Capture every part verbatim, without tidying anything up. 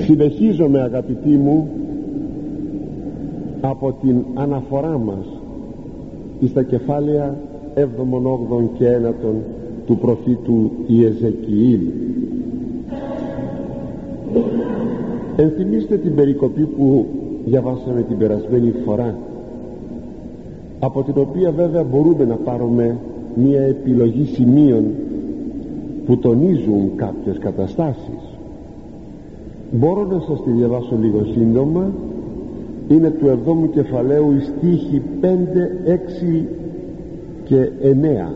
Συνεχίζομαι, αγαπητοί μου, από την αναφορά μας στα κεφάλαια έβδομον, όγδοον και ένατον του προφήτου Ιεζεκιήλ. Ενθυμίστε την περικοπή που διαβάσαμε την περασμένη φορά, από την οποία βέβαια μπορούμε να πάρουμε μία επιλογή σημείων που τονίζουν κάποιες καταστάσεις. Μπορώ να σας τη διαβάσω λίγο σύντομα. Είναι του εβδόμου κεφαλαίου οι στίχοι πέντε, έξι και εννέα.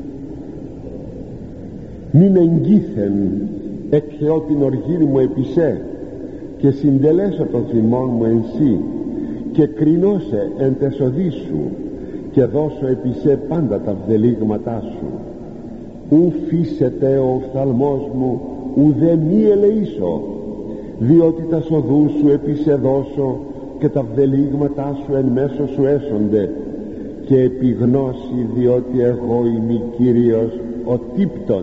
«Μην εγκύθεν εκχεώ την οργή μου επισέ, και συντελέσω τον θυμόν μου εν σύ, και κρινώσε εν τεσοδή σου, και δώσω επισέ πάντα τα βδελίγματά σου. Ου φύσεται ο οφθαλμός μου, ουδέ μη ελεήσω, διότι τα σοδού σου επισέ δώσω, και τα βδελίγματά σου εν μέσω σου έσονται, και επιγνώσει, διότι εγώ είμαι Κύριος ο τύπτων».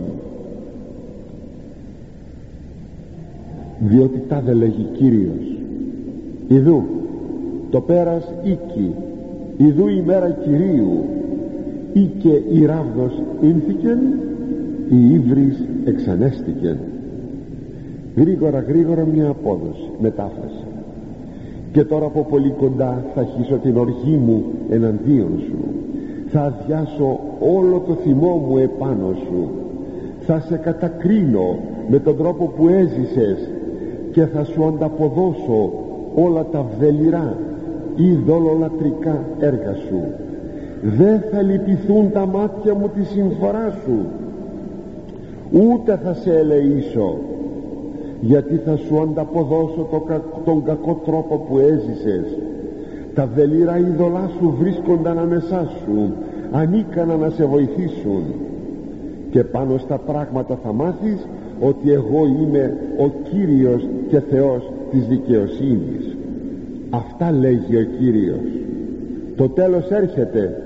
Διότι τα δε λέγει Κύριος, ιδού το πέρας οίκη, ιδού η μέρα Κυρίου, ή και η ράβδος ήνθηκεν, η ύβρις εξανέστηκεν. Γρήγορα γρήγορα μια απόδοση, μετάφραση. «Και τώρα από πολύ κοντά θα χύσω την οργή μου εναντίον σου, θα αδειάσω όλο το θυμό μου επάνω σου, θα σε κατακρίνω με τον τρόπο που έζησες, και θα σου ανταποδώσω όλα τα βδελιρά ή δολολατρικά έργα σου. Δεν θα λυπηθούν τα μάτια μου τη συμφορά σου, ούτε θα σε ελεήσω, γιατί θα σου ανταποδώσω το κα, τον κακό τρόπο που έζησες. Τα βδελιρά είδωλά σου βρίσκονταν ανεσά σου, ανίκανα να σε βοηθήσουν, και πάνω στα πράγματα θα μάθεις ότι εγώ είμαι ο Κύριος και Θεός της δικαιοσύνης». Αυτά λέγει ο Κύριος. Το τέλος έρχεται.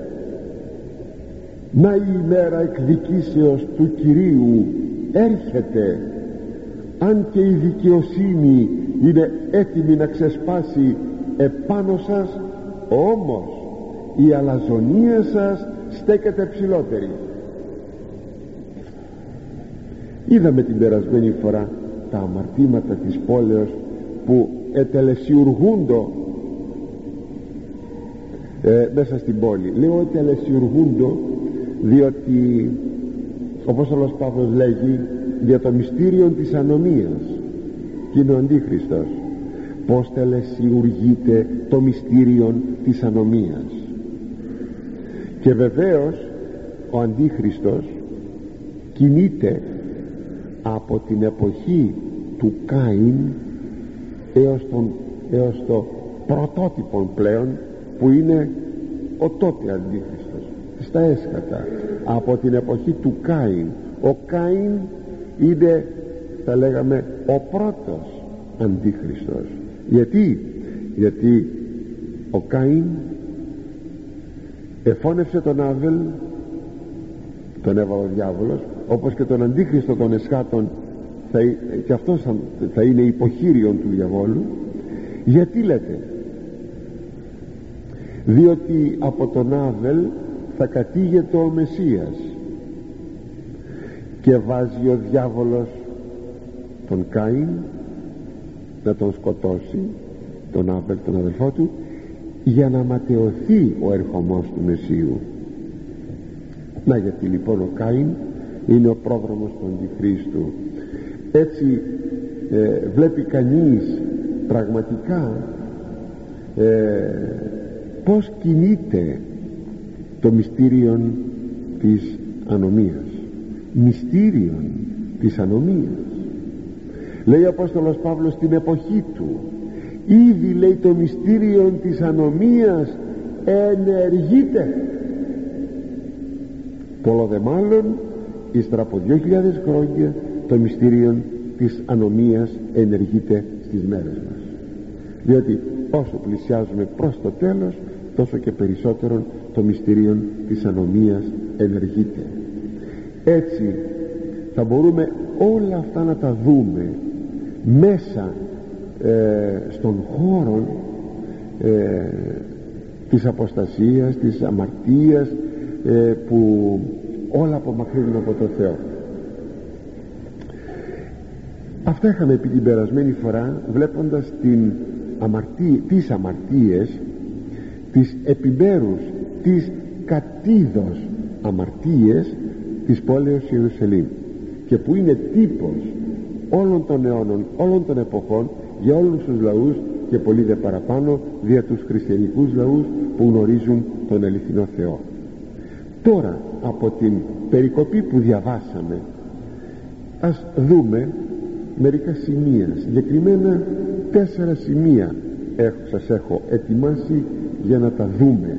Να η ημέρα εκδικήσεως του Κυρίου έρχεται. Αν και η δικαιοσύνη είναι έτοιμη να ξεσπάσει επάνω σας, όμως η αλαζονία σας στέκεται ψηλότερη. Είδαμε την περασμένη φορά τα αμαρτήματα της πόλεως που ετελεσιουργούντο ε, μέσα στην πόλη. Λέω ετελεσιουργούντο διότι ο Απόστολος Παύλος λέγει για το μυστήριο της ανομίας, και είναι ο Αντίχριστος. Πως τελεσιουργείται το μυστήριο της ανομίας. Και βεβαίως ο Αντίχριστος κινείται από την εποχή του Κάιν έως, τον, έως το πρωτότυπο πλέον που είναι ο τότε Αντίχριστος στα έσχατα. Από την εποχή του Κάιν, ο Κάιν είναι, θα λέγαμε, ο πρώτος Αντίχριστος. Γιατί γιατί ο Κάιν εφώνευσε τον Άβελ, τον έβαλε ο διάβολος, όπως και τον Αντίχριστο των εσχάτων θα, και αυτός θα, θα είναι υποχείριον του διαβόλου. Γιατί λέτε? Διότι από τον Άβελ θα κατήγεται ο Μεσσίας, και βάζει ο διάβολος τον Κάιν να τον σκοτώσει, τον Άβελ τον αδελφό του, για να ματαιωθεί ο ερχομός του Μεσσίου. Να, γιατί λοιπόν ο Κάιν είναι ο πρόδρομος του Αντιχρίστου. Έτσι ε, βλέπει κανείς πραγματικά ε, πως κινείται το μυστήριον της ανομίας. Μυστήριον της ανομίας. Λέει ο Απόστολος Παύλος στην εποχή του, ήδη λέει το μυστήριον της ανομίας ενεργείται. Πολλό δε μάλλον ύστερα από δύο χιλιάδες χρόνια το μυστήριο της ανομίας ενεργείται στις μέρες μας, διότι όσο πλησιάζουμε προς το τέλος, τόσο και περισσότερο το μυστήριο της ανομίας ενεργείται. Έτσι θα μπορούμε όλα αυτά να τα δούμε μέσα ε, στον χώρο ε, της αποστασίας, της αμαρτίας, ε, που όλα απομακρύνουν από το Θεό. Αυτά είχαμε πει την περασμένη φορά, βλέποντας την αμαρτία, τις αμαρτίες, τις επιμέρους, τις κατίδος αμαρτίες της πόλεως Ιερουσαλήμ, και που είναι τύπος όλων των αιώνων, όλων των εποχών, για όλους τους λαούς, και πολύ δε παραπάνω δια τους χριστιανικούς λαούς που γνωρίζουν τον αληθινό Θεό. Τώρα, από την περικοπή που διαβάσαμε, ας δούμε μερικά σημεία, συγκεκριμένα τέσσερα σημεία έχω, σας έχω ετοιμάσει για να τα δούμε.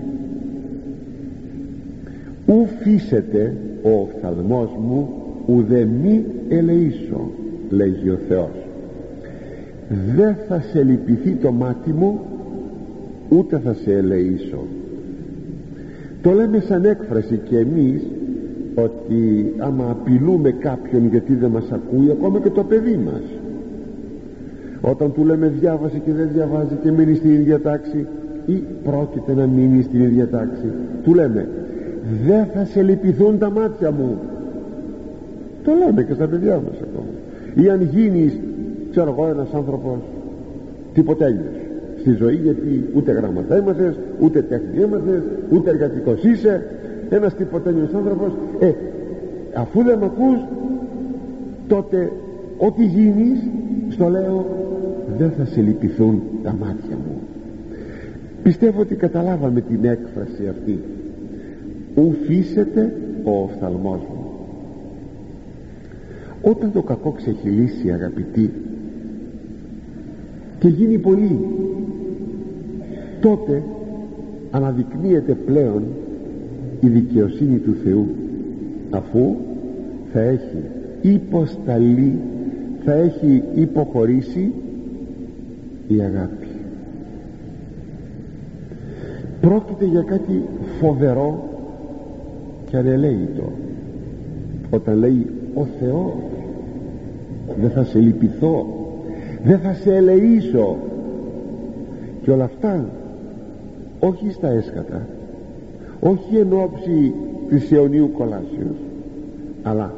Ου φύσεται ο οφθαλμός μου, ουδε μη ελεήσω, λέγει ο Θεός. Δεν θα σε λυπηθεί το μάτι μου, ούτε θα σε ελεήσω. Το λέμε σαν έκφραση και εμείς, ότι άμα απειλούμε κάποιον γιατί δεν μας ακούει, ακόμα και το παιδί μας, όταν του λέμε διάβασε και δεν διαβάζει και μείνει στην ίδια τάξη, ή πρόκειται να μείνει στην ίδια τάξη, του λέμε δεν θα σε λυπηθούν τα μάτια μου. Το λέμε και στα παιδιά μας ακόμα. Ή αν γίνεις, ξέρω εγώ, ένας άνθρωπος τυποτέλειος στη ζωή, γιατί ούτε γραμματά έμαθες, ούτε τέχνη έμαθες, ούτε εργατικός είσαι, ένας τυποτέλειος άνθρωπος, ε, αφού δεν μ' ακούς, τότε ό,τι γίνεις, στο λέω, δεν θα σε λυπηθούν τα μάτια μου. Πιστεύω ότι καταλάβαμε την έκφραση αυτή. Ου φύσεται ο οφθαλμός μου. Όταν το κακό ξεχυλήσει, αγαπητοί, και γίνει πολύ, τότε αναδεικνύεται πλέον η δικαιοσύνη του Θεού, αφού θα έχει υποσταλεί, θα έχει υποχωρήσει η αγάπη. Πρόκειται για κάτι φοβερό και ανελαίητο όταν λέει ο Θεός, δεν θα σε λυπηθώ, δεν θα σε ελεήσω, και όλα αυτά όχι στα έσκατα, όχι εν όψη της αιωνίου κολάσεως, αλλά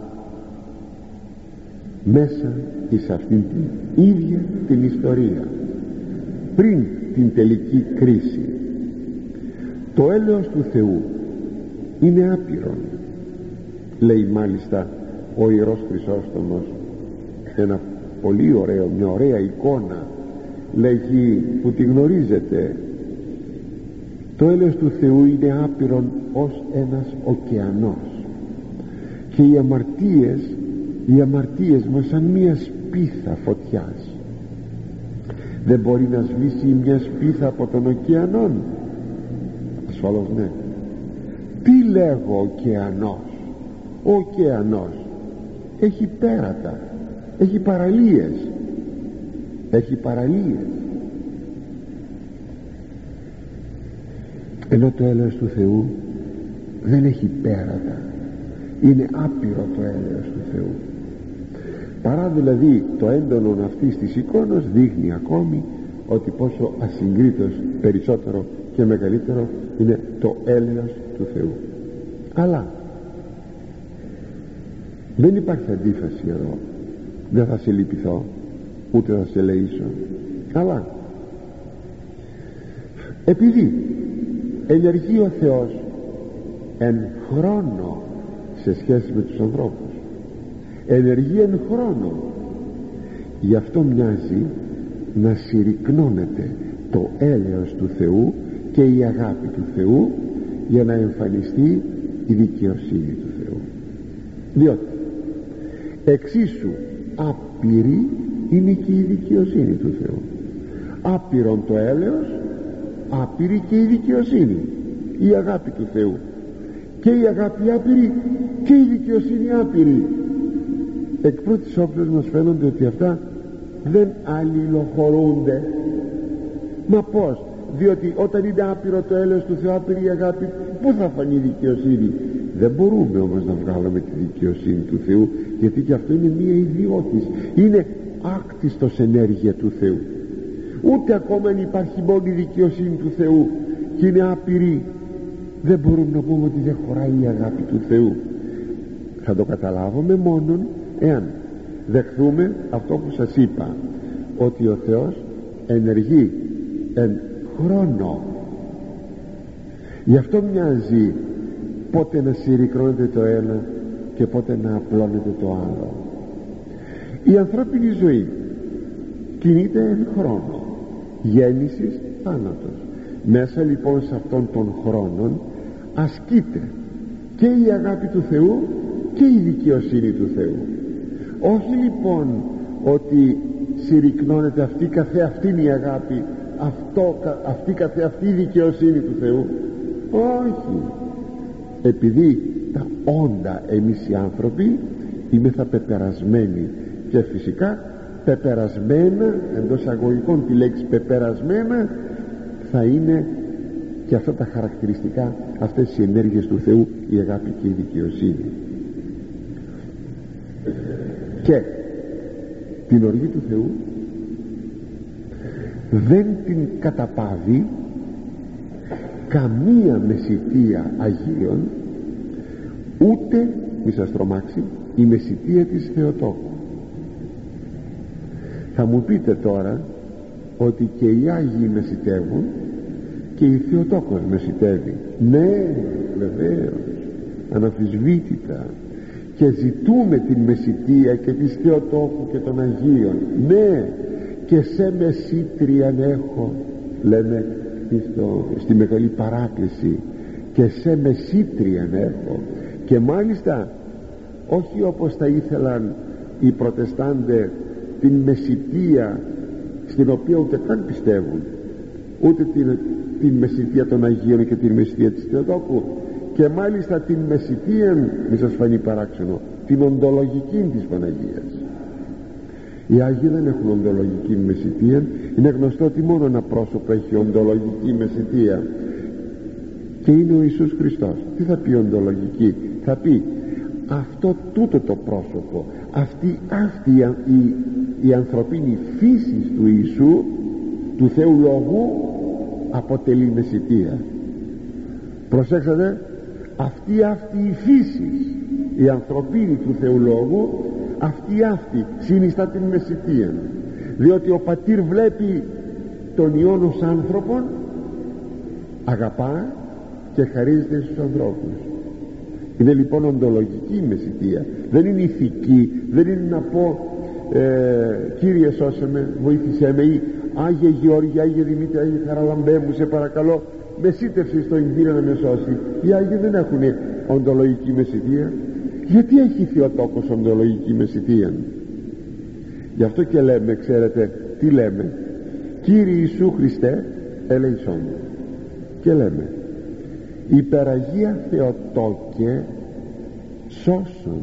μέσα εις αυτήν την ίδια την ιστορία, πριν την τελική κρίση. Το έλεος του Θεού είναι άπειρον, λέει μάλιστα ο Ιερός Χρυσόστομος, ένα πολύ ωραίο, μια ωραία εικόνα, λέγει, που τη γνωρίζετε. Το έλεος του Θεού είναι άπειρον ως ένας ωκεανός, και οι αμαρτίες οι αμαρτίες μας σαν μια σπίθα φωτιάς. Δεν μπορεί να σβήσει μια σπίθα από τον ωκεανόν? Ασφαλώς ναι. Τι λέγω ωκεανός? Ο ωκεανός έχει πέρατα, έχει παραλίες, έχει παραλίες, ενώ το έλεος του Θεού δεν έχει πέρατα, είναι άπειρο το έλεος του Θεού. Παρά δηλαδή το έντονο αυτής της εικόνας δείχνει ακόμη ότι πόσο ασυγκρίτως περισσότερο και μεγαλύτερο είναι το έλεος του Θεού. Αλλά δεν υπάρχει αντίφαση εδώ. Δεν θα σε λυπηθώ, ούτε θα σε ελεήσω. Αλλά επειδή ενεργεί ο Θεός εν χρόνο σε σχέση με τους ανθρώπους, ενεργεί εν χρόνο, γι' αυτό μοιάζει να συρρυκνώνεται το έλεος του Θεού και η αγάπη του Θεού, για να εμφανιστεί η δικαιοσύνη του Θεού. Διότι εξίσου άπειρη είναι και η δικαιοσύνη του Θεού. Άπειρον το έλεος, άπειρη και η δικαιοσύνη, η αγάπη του Θεού. Και η αγάπη άπειρη και η δικαιοσύνη άπειρη. Εκ πρώτης όψεως μας φαίνονται ότι αυτά δεν αλληλοχωρούνται. Μα πως? Διότι όταν είναι άπειρο το έλεος του Θεού, άπειρη η αγάπη, πού θα φανεί η δικαιοσύνη? Δεν μπορούμε όμως να βγάλουμε τη δικαιοσύνη του Θεού, γιατί και αυτό είναι μία ιδιότης, είναι άκτιστος ενέργεια του Θεού. ούτε ακόμα αν υπάρχει μόνη δικαιοσύνη του Θεού και είναι άπειρη, δεν μπορούμε να πούμε ότι δεν χωράει η αγάπη του Θεού. Θα το καταλάβουμε μόνον εάν δεχθούμε αυτό που σας είπα, ότι ο Θεός ενεργεί εν χρόνο. Γι' αυτό μοιάζει πότε να συρρικνώνεται το ένα και πότε να απλώνεται το άλλο. Η ανθρώπινη ζωή κινείται εν χρόνο, γέννησης, θάνατος. Μέσα λοιπόν σε αυτόν τον χρόνο ασκείται και η αγάπη του Θεού και η δικαιοσύνη του Θεού. Όχι λοιπόν ότι συρρικνώνεται αυτή καθεαυτήν η αγάπη, αυτό, αυτή καθεαυτή η δικαιοσύνη του Θεού. Όχι, επειδή τα όντα εμείς οι άνθρωποι είμεθα πεπερασμένοι, και φυσικά πεπερασμένα, εντός αγωγικών τη λέξη πεπερασμένα, θα είναι και αυτά τα χαρακτηριστικά, αυτές οι ενέργειες του Θεού, η αγάπη και η δικαιοσύνη. Και την οργή του Θεού δεν την καταπάβει καμία μεσητεία Αγίων, ούτε, μη σας τρομάξει, η μεσητεία της Θεοτόκου. Θα μου πείτε τώρα ότι και οι Άγιοι μεσητεύουν και η Θεοτόκος μεσητεύει. Ναι, βεβαίως, αναμφισβήτητα, και ζητούμε την μεσητεία και της Θεοτόκου και των Αγίων. Ναι, και σε μεσήτριαν έχω, λέμε στο, στη Μεγάλη Παράκληση, και σε μεσήτριαν έχω. Και μάλιστα όχι όπως θα ήθελαν οι Προτεστάντες, την μεσητεία στην οποία ούτε καν πιστεύουν, ούτε την, την μεσητεία των Αγίων και την μεσητεία της Θεοτόκου, και μάλιστα την μεσητεία, μη σας φανεί παράξενο, την οντολογική της Παναγίας. Οι Άγιοι δεν έχουν οντολογική μεσητεία. Είναι γνωστό ότι μόνο ένα πρόσωπο έχει οντολογική μεσητεία, και είναι ο Ιησούς Χριστός. Τι θα πει οντολογική? Θα πει αυτό τούτο το πρόσωπο, αυτή, αυτή η, η, η ανθρωπίνη φύση του Ιησού, του Θεού Λόγου, αποτελεί μεσητεία. Προσέξατε, αυτή αυτή η φύση, η ανθρωπίνη του Θεού Λόγου, αυτή αυτή συνιστά την μεσητεία, διότι ο Πατήρ βλέπει τον Υιόν ως άνθρωπον, αγαπά και χαρίζεται στους ανθρώπους. Είναι λοιπόν οντολογική μεσητεία, δεν είναι ηθική. Δεν είναι να πω ε, Κύριε σώσε με, βοήθησέ με, ή Άγιε Γεώργια, Άγιε Δημήτρη, Άγιε Χαραλαμπέ μου, σε παρακαλώ μεσίτευσε στο Ινδύρο να με σώσει. Οι Άγιοι δεν έχουν οντολογική μεσητεία. Γιατί έχει η Θεοτόκος οντολογική μεσητεία? Γι' αυτό και λέμε, ξέρετε τι λέμε? Κύριε Ιησού Χριστέ ελέησόν μου. Και λέμε υπεραγία Θεοτόκε σώσον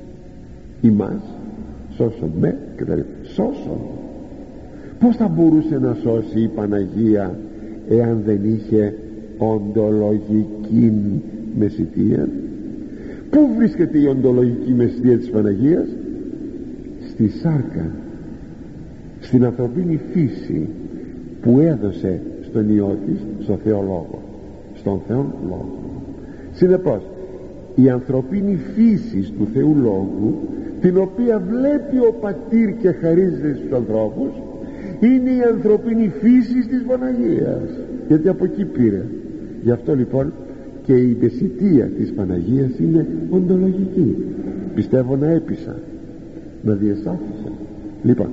ημάς, σώσον με και τα λοιπά. Σώσον. Πως θα μπορούσε να σώσει η Παναγία εάν δεν είχε οντολογική μεσητεία? Πού βρίσκεται η οντολογική μεσητεία της Παναγίας? Στη σάρκα, στην ανθρωπίνη φύση που έδωσε στον Υιό της, στο Θεό Λόγο, στον Θεό Λόγο. Συνεπώς η ανθρωπίνη φύση του Θεού Λόγου, την οποία βλέπει ο Πατήρ και χαρίζεται στους ανθρώπους, είναι η ανθρωπίνη φύση της Παναγίας, γιατί από εκεί πήρε. Γι' αυτό λοιπόν και η μεσητεία της Παναγίας είναι οντολογική. Πιστεύω να έπεισα, να διεσάφησα. Λοιπόν,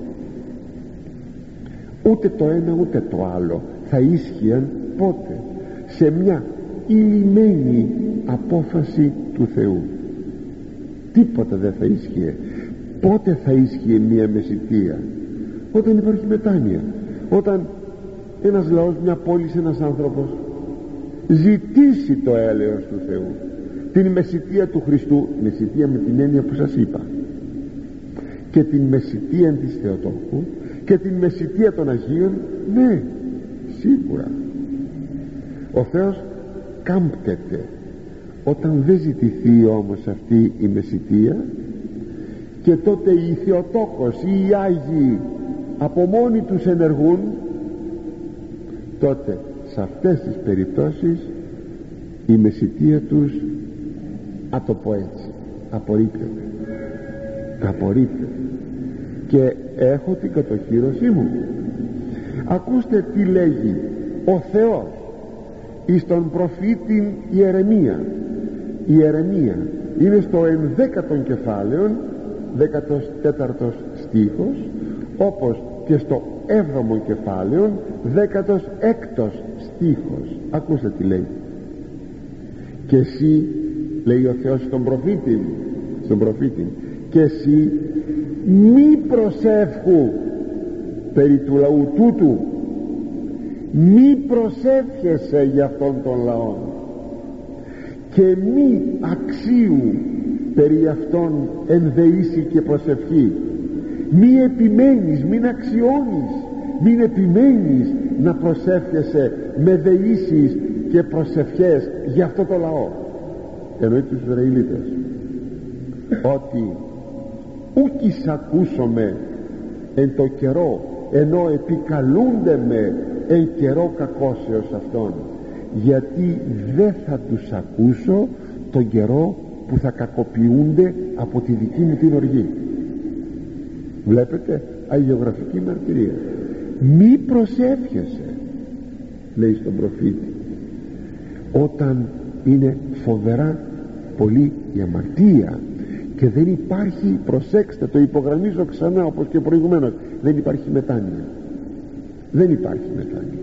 ούτε το ένα ούτε το άλλο θα ίσχυαν πότε? Σε μια ηλυμένη απόφαση του Θεού. Τίποτα δεν θα ίσχυε. Πότε θα ίσχυε μια μεσητεία? Όταν υπάρχει μετάνοια, όταν ένας λαός, μια πόλη, ένας άνθρωπος ζητήσει το έλεος του Θεού, την μεσητεία του Χριστού, μεσητεία με την έννοια που σας είπα, και την μεσητεία της Θεοτόκου και την μεσητεία των Αγίων, ναι, σίγουρα ο Θεός κάμπτεται. Όταν δεν ζητηθεί όμως αυτή η μεσητεία, και τότε οι Θεοτόκος ή οι Άγιοι από μόνοι τους ενεργούν, τότε σε αυτές τις περιπτώσεις η μεσιτεία τους, α το πω έτσι, απορρίπτεται απορρίπτεται και έχω την κατοχήρωσή μου. Ακούστε τι λέγει ο Θεός εις τον προφήτη Ιερεμία. Η Ιερεμία είναι στο ενδέκατον κεφάλαιο, δέκατος τέταρτος στίχος, όπως και στο έβδομο κεφάλαιο, δέκατος έκτος στίχος. Ακούστε τι λέει. Και εσύ, λέει ο Θεός στον προφήτη, στον προφήτη, και εσύ μη προσεύχου περί του λαού τούτου, μη προσεύχεσαι για αυτόν τον λαό και μη αξίου περί αυτόν ενδεήσει και προσευχή. Μη επιμένεις, μην αξιώνεις, μην επιμένεις να προσεύχεσαι με δεήσεις και προσευχές για αυτό το λαό. Εννοεί τους Ισραηλίτες ότι ούκ εισακούσομαι εν το καιρό ενώ επικαλούνται με εν καιρό κακώσεως αυτών, γιατί δεν θα τους ακούσω τον καιρό που θα κακοποιούνται από τη δική μου την οργή. Βλέπετε, αγιογραφική μαρτυρία. Μη προσεύχεσαι, λέει στον προφήτη, όταν είναι φοβερά πολύ η αμαρτία και δεν υπάρχει, προσέξτε, το υπογραμμίζω ξανά όπως και προηγουμένως, δεν υπάρχει μετάνοια, δεν υπάρχει μετάνοια.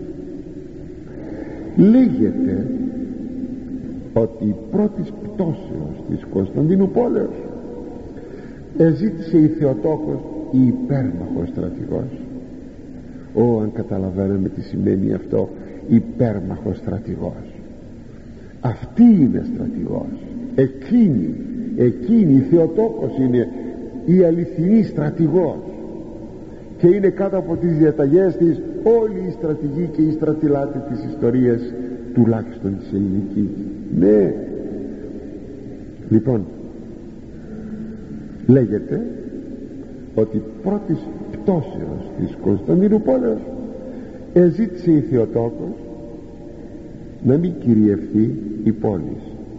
Λέγεται ότι η πρώτη πτώσεως της Κωνσταντίνου πόλεως εζήτησε η Θεοτόκος, η υπέρμαχος στρατηγός. Ω, αν καταλαβαίναμε τι σημαίνει αυτό, υπέρμαχος στρατηγός. Αυτή είναι στρατηγός, εκείνη εκείνη η Θεοτόκος είναι η αληθινή στρατηγός και είναι κάτω από τις διαταγές της όλοι οι στρατηγοί και οι στρατιλάτοι της ιστορίας, τουλάχιστον της ελληνικής. Ναι, λοιπόν, λέγεται ότι πρώτης πτώσεως της Κωνσταντίνου πόλεως εζήτησε η Θεοτόκος να μην κυριευθεί η πόλη.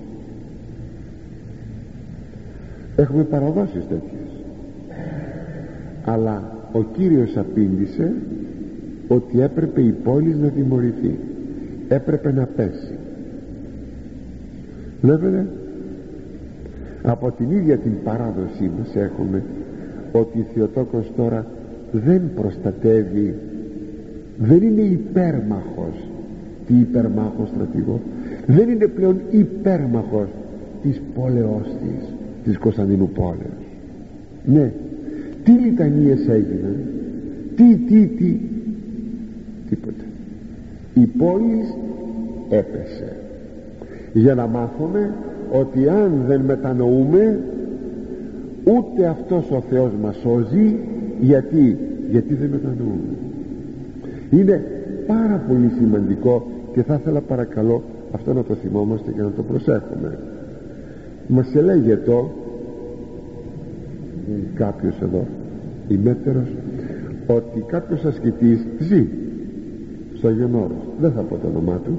Έχουμε παραδόσεις τέτοιες, αλλά ο Κύριος απήντησε ότι έπρεπε η πόλη να τιμωρηθεί, έπρεπε να πέσει. Βλέπετε, από την ίδια την παράδοσή μας έχουμε ότι η Θεοτόκος τώρα δεν προστατεύει, δεν είναι υπέρμαχος, τι υπερμάχος στρατηγό, δεν είναι πλέον υπέρμαχος της πόλεως της, της Κωνσταντίνου πόλεως. Ναι, τι λιτανίες έγιναν, τι, τι, τι, τίποτε. Η πόλη έπεσε, για να μάθουμε ότι αν δεν μετανοούμε, ούτε αυτός ο Θεός μας σώζει. Γιατί, γιατί δεν μετανοούμε. Είναι πάρα πολύ σημαντικό και θα ήθελα παρακαλώ αυτό να το θυμόμαστε και να το προσέχουμε. Μας έλεγε το κάποιος εδώ, ημέτερος, ότι κάποιος ασκητής ζει στο Άγιον Όρος, δεν θα πω το όνομά του,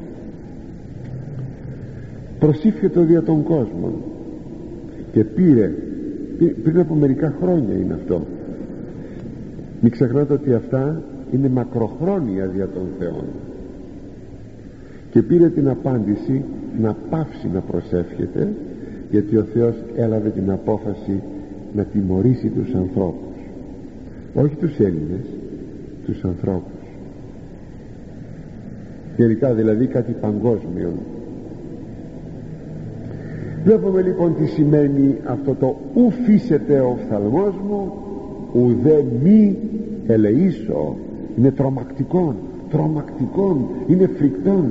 προσήφιε το δια των κόσμων και πήρε, πριν από μερικά χρόνια είναι αυτό, μην ξεχνάτε ότι αυτά είναι μακροχρόνια δια των Θεών, και πήρε την απάντηση να πάυσει να προσεύχεται, γιατί ο Θεός έλαβε την απόφαση να τιμωρήσει τους ανθρώπους, όχι τους Έλληνες, τους ανθρώπους, γενικά δηλαδή κάτι παγκόσμιο. Βλέπουμε λοιπόν τι σημαίνει αυτό το ου φύσεται ο οφθαλμός μου ουδέ μη ελεήσω. Είναι τρομακτικόν, τρομακτικόν, είναι φρικτόν.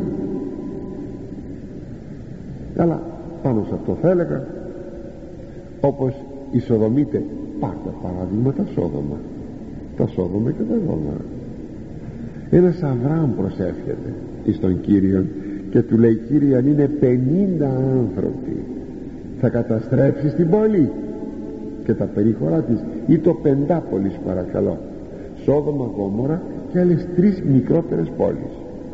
Αλλά πάνω σε αυτό θα έλεγα, όπως οι Σοδομίτε, πάρτε παράδειγμα τα Σόδομα, τα Σόδομα και τα Γόμορα. Ένας Αβραάμ προσεύχεται εις τον Κύριον και του λέει, Κύριε, αν είναι πενήντα άνθρωποι θα καταστρέψεις την πόλη και τα περίχωρά της, ή το Πεντάπολης παρακαλώ, Σόδομα, Γόμορα και άλλες τρεις μικρότερες πόλεις.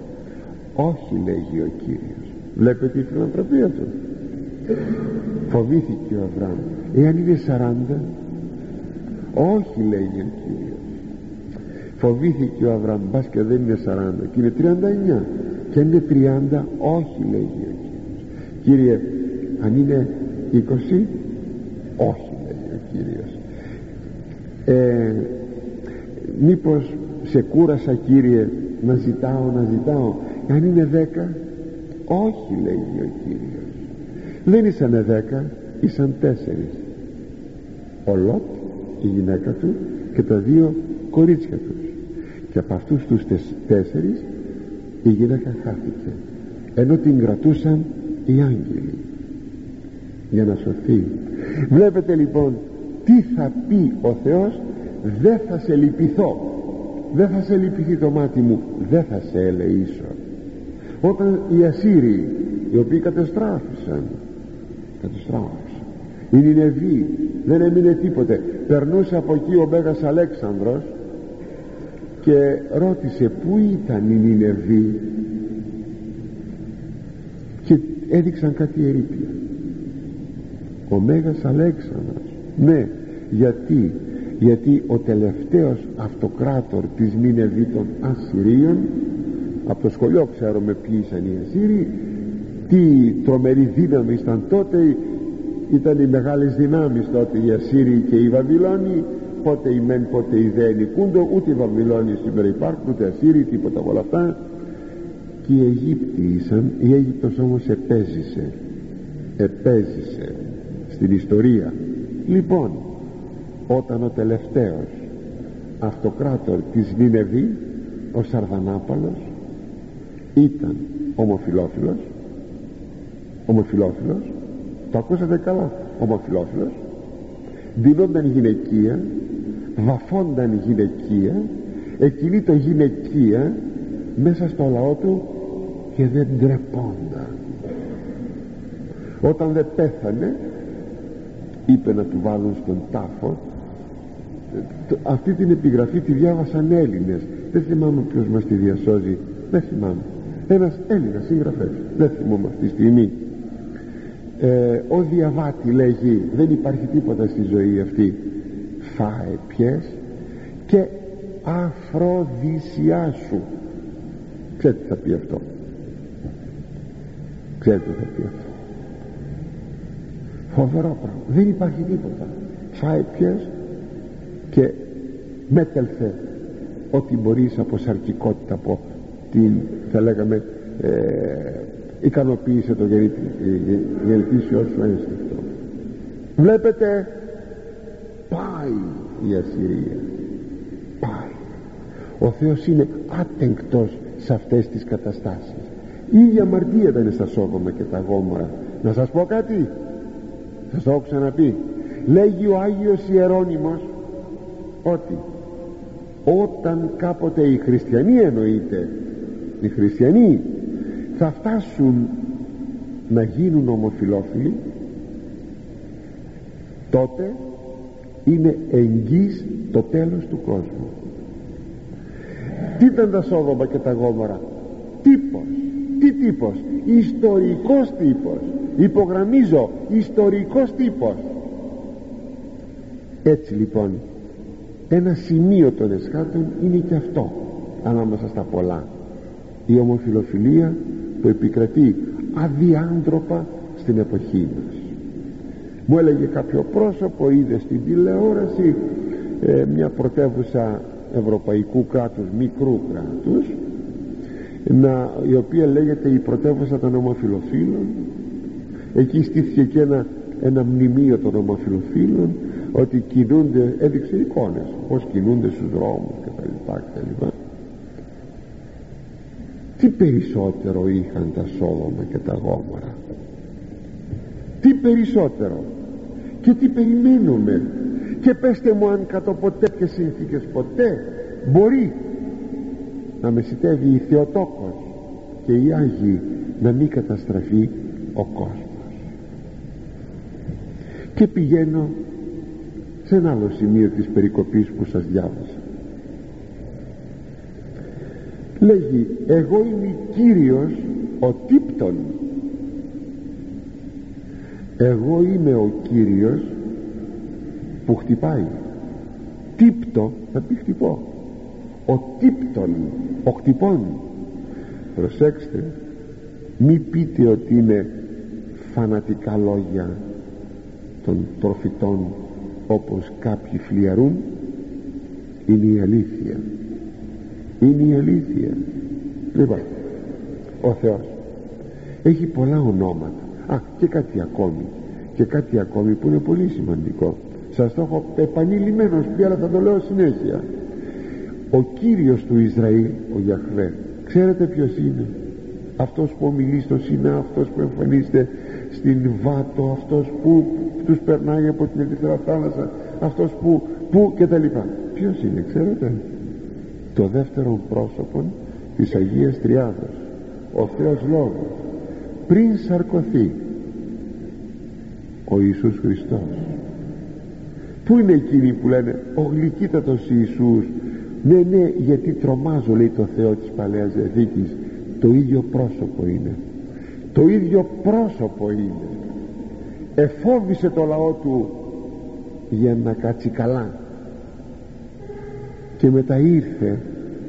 όχι, λέγει ο Κύριος. Βλέπετε η φιλανθρωπία του. Φοβήθηκε ο Αβραάμ. Εάν είναι σαράντα, όχι, λέγει ο Κύριος. Φοβήθηκε ο Αβραάμ, μπας και δεν είναι σαράντα και είναι τριάντα εννιά, και αν είναι τριάντα, όχι, λέγει ο Κύριος. Κύριε, αν είναι είκοσι, όχι, λέγει ο Κύριος. ε, μήπως σε κούρασα, Κύριε, να ζητάω, να ζητάω? Αν είναι δέκα, όχι, λέγει ο Κύριος. Δεν ήσανε δέκα, ήσαν τέσσερις. Ο Λότ, η γυναίκα του και τα δύο κορίτσια τους, και από αυτούς τους τέσσερις η γυναίκα χάθηκε, ενώ την κρατούσαν οι άγγελοι για να σωθεί. Βλέπετε λοιπόν τι θα πει ο Θεός: δεν θα σε λυπηθώ, δεν θα σε λυπηθεί το μάτι μου, δεν θα σε ελεήσω. Όταν οι Ασσύριοι, οι οποίοι κατεστράφησαν κατεστράφησαν η Νινεβή, δεν έμεινε τίποτε. Περνούσε από εκεί ο Μέγας Αλέξανδρος και ρώτησε πού ήταν η Νινεβή, και έδειξαν κάτι ερείπια. Ο Μέγας Αλέξανδρος, ναι, γιατί γιατί ο τελευταίος αυτοκράτορ της Νινεβή των Ασσυρίων, από το σχολείο ξέρουμε ποιοι ήταν οι Ασσύριοι, τι τρομερή δύναμη ήταν τότε. Ήταν οι μεγάλες δυνάμεις τότε οι Ασσύριοι και οι Βαβυλώνοι. Πότε οι μεν, πότε οι δε νικούντο. Ούτε οι Βαβυλώνοι σήμερα υπάρχουν, ούτε Ασσύριοι, τίποτα από όλα αυτά. Και οι Αιγύπτιοι ήσαν. Η Αίγυπτος όμως επέζησε επέζησε στην ιστορία. Λοιπόν, όταν ο τελευταίος αυτοκράτορ της Νινεβή, ο Σαρδανάπαλος, ήταν ομοφυλόφιλος, ομοφυλόφιλος, το ακούσατε καλά, ομοφυλόφιλος, δίνονταν γυναικεία, βαφόνταν γυναικεία, εκείνη το γυναικεία μέσα στο λαό του, και δεν ντρεπόνταν. Όταν δεν πέθανε, είπε να του βάλουν στον τάφο. Αυτή την επιγραφή τη διάβασαν Έλληνες, δεν θυμάμαι ποιος μας τη διασώζει, δεν θυμάμαι, ένας Έλληνας συγγραφέας, δεν θυμάμαι αυτή τη στιγμή. ε, ο Διαβάτη λέγει: δεν υπάρχει τίποτα στη ζωή αυτή, φάε πιες και αφροδισιάσου. Ξέρετε τι θα πει αυτό? Ξέρετε τι θα πει αυτό? Φοβερό πράγμα. Δεν υπάρχει τίποτα. Φάε πιες και μέτελθε ό,τι μπορείς από σαρκικότητα, από την, θα λέγαμε, ε, ικανοποίησε το γεννητήσιο σου ένστικτο. Βλέπετε, πάει η Ασσυρία, πάει. Ο Θεός είναι άτεγκτος σε αυτές τις καταστάσεις. Η ίδια αμαρτία ήταν στα Σόδομα και τα Γόμορα. Να σας πω κάτι, σας το έχω ξαναπεί. Λέγει ο Άγιος Ιερώνυμος ότι όταν κάποτε οι χριστιανοί, εννοείται οι χριστιανοί, θα φτάσουν να γίνουν ομοφυλόφιλοι, τότε είναι εγγύς το τέλος του κόσμου. Τι ήταν τα Σόδομα και τα Γόμορα? Τύπος. Τι τύπος? Ιστορικός τύπος. Υπογραμμίζω, ιστορικός τύπος. Έτσι λοιπόν, ένα σημείο των εσχάτων είναι και αυτό, ανάμεσα στα πολλά, η ομοφυλοφιλία που επικρατεί αδιάντροπα στην εποχή μας. Μου έλεγε κάποιο πρόσωπο, είδε στην τηλεόραση ε, μια πρωτεύουσα ευρωπαϊκού κράτους, μικρού κράτους, να, η οποία λέγεται η πρωτεύουσα των ομοφυλοφίλων. Εκεί στήθηκε και ένα, ένα μνημείο των ομοφυλοφίλων, ότι κινούνται, έδειξε εικόνες πως κινούνται στους δρόμους κτλ, κτλ. Τι περισσότερο είχαν τα Σόδομα και τα Γόμορα? Τι περισσότερο? Και τι περιμένουμε? Και πέστε μου αν κατά ποτέ και συνθήκες ποτέ μπορεί να μεσητεύει η Θεοτόκος και οι Άγιοι να μην καταστραφεί ο κόσμος. Και πηγαίνω σε ένα άλλο σημείο της περικοπής που σας διάβασα. λέγει εγώ είμαι Κύριος ο τύπτων. Εγώ είμαι ο Κύριος που χτυπάει. Τύπτο θα πει χτυπώ. Ο τύπτων, ο χτυπών. Προσέξτε, μη πείτε ότι είναι φανατικά λόγια των προφητών όπως κάποιοι φλιαρούν. Είναι η αλήθεια, είναι η αλήθεια. Λοιπόν, ο Θεός έχει πολλά ονόματα. Α, και κάτι ακόμη, και κάτι ακόμη που είναι πολύ σημαντικό. Σας το έχω επανειλημμένος πει, αλλά θα το λέω συνέχεια. Ο Κύριος του Ισραήλ, ο Γιαχβέ, ξέρετε ποιος είναι? Αυτός που ομιλεί στο Σινά, αυτός που εμφανίζεται στην Βάτο, αυτός που τους περνάει από την Ερυθρά θάλασσα, αυτός που, που και τα λοιπά. Ποιος είναι, ξέρετε? Το δεύτερο πρόσωπο της Αγίας Τριάδος, ο Θεός Λόγος, πριν σαρκωθεί, ο Ιησούς Χριστός. Πού είναι εκείνοι που λένε ο γλυκύτατος Ιησούς? Ναι, ναι, γιατί τρομάζω, λέει το Θεό της Παλαιάς Διαθήκης. Το ίδιο πρόσωπο είναι, το ίδιο πρόσωπο είναι. Εφόβησε το λαό του για να κάτσει καλά, και μετά ήρθε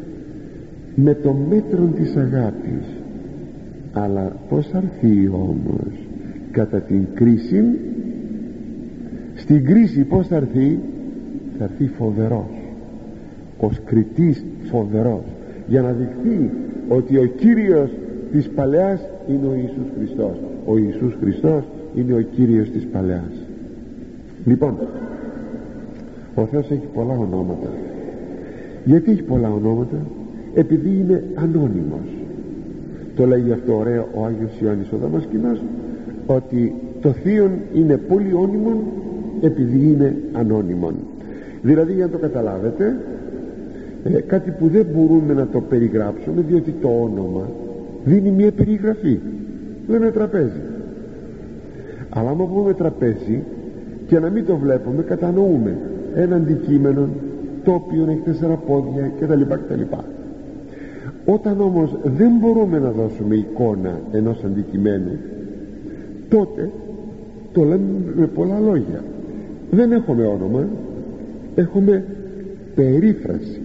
με το μέτρο της αγάπης. Αλλά πως θα έρθει όμως? Κατά την κρίση. Στην κρίση πως θα έρθει? Θα έρθει φοβερός, ως κριτής φοβερός, για να δειχθεί ότι ο Κύριος της Παλαιάς είναι ο Ιησούς Χριστός. Ο Ιησούς Χριστός είναι ο Κύριος της Παλαιάς. Λοιπόν, ο Θεός έχει πολλά ονόματα. Γιατί έχει πολλά ονόματα? Επειδή είναι ανώνυμος. Το λέγει αυτό ωραίο ο Άγιος Ιωάννης ο Δαμασκηνός, ότι το Θείον είναι πολυώνυμον επειδή είναι ανώνυμον. Δηλαδή, για να το καταλάβετε, ε, κάτι που δεν μπορούμε να το περιγράψουμε, διότι το όνομα δίνει μια περιγραφή. Λέμε τραπέζι, αλλά άμα πούμε τραπέζι και να μην το βλέπουμε, κατανοούμε ένα αντικείμενο το οποίο έχει τέσσερα πόδια κτλ. κτλ. Όταν όμως δεν μπορούμε να δώσουμε εικόνα ενός αντικειμένου, τότε το λέμε με πολλά λόγια. Δεν έχουμε όνομα, έχουμε περίφραση.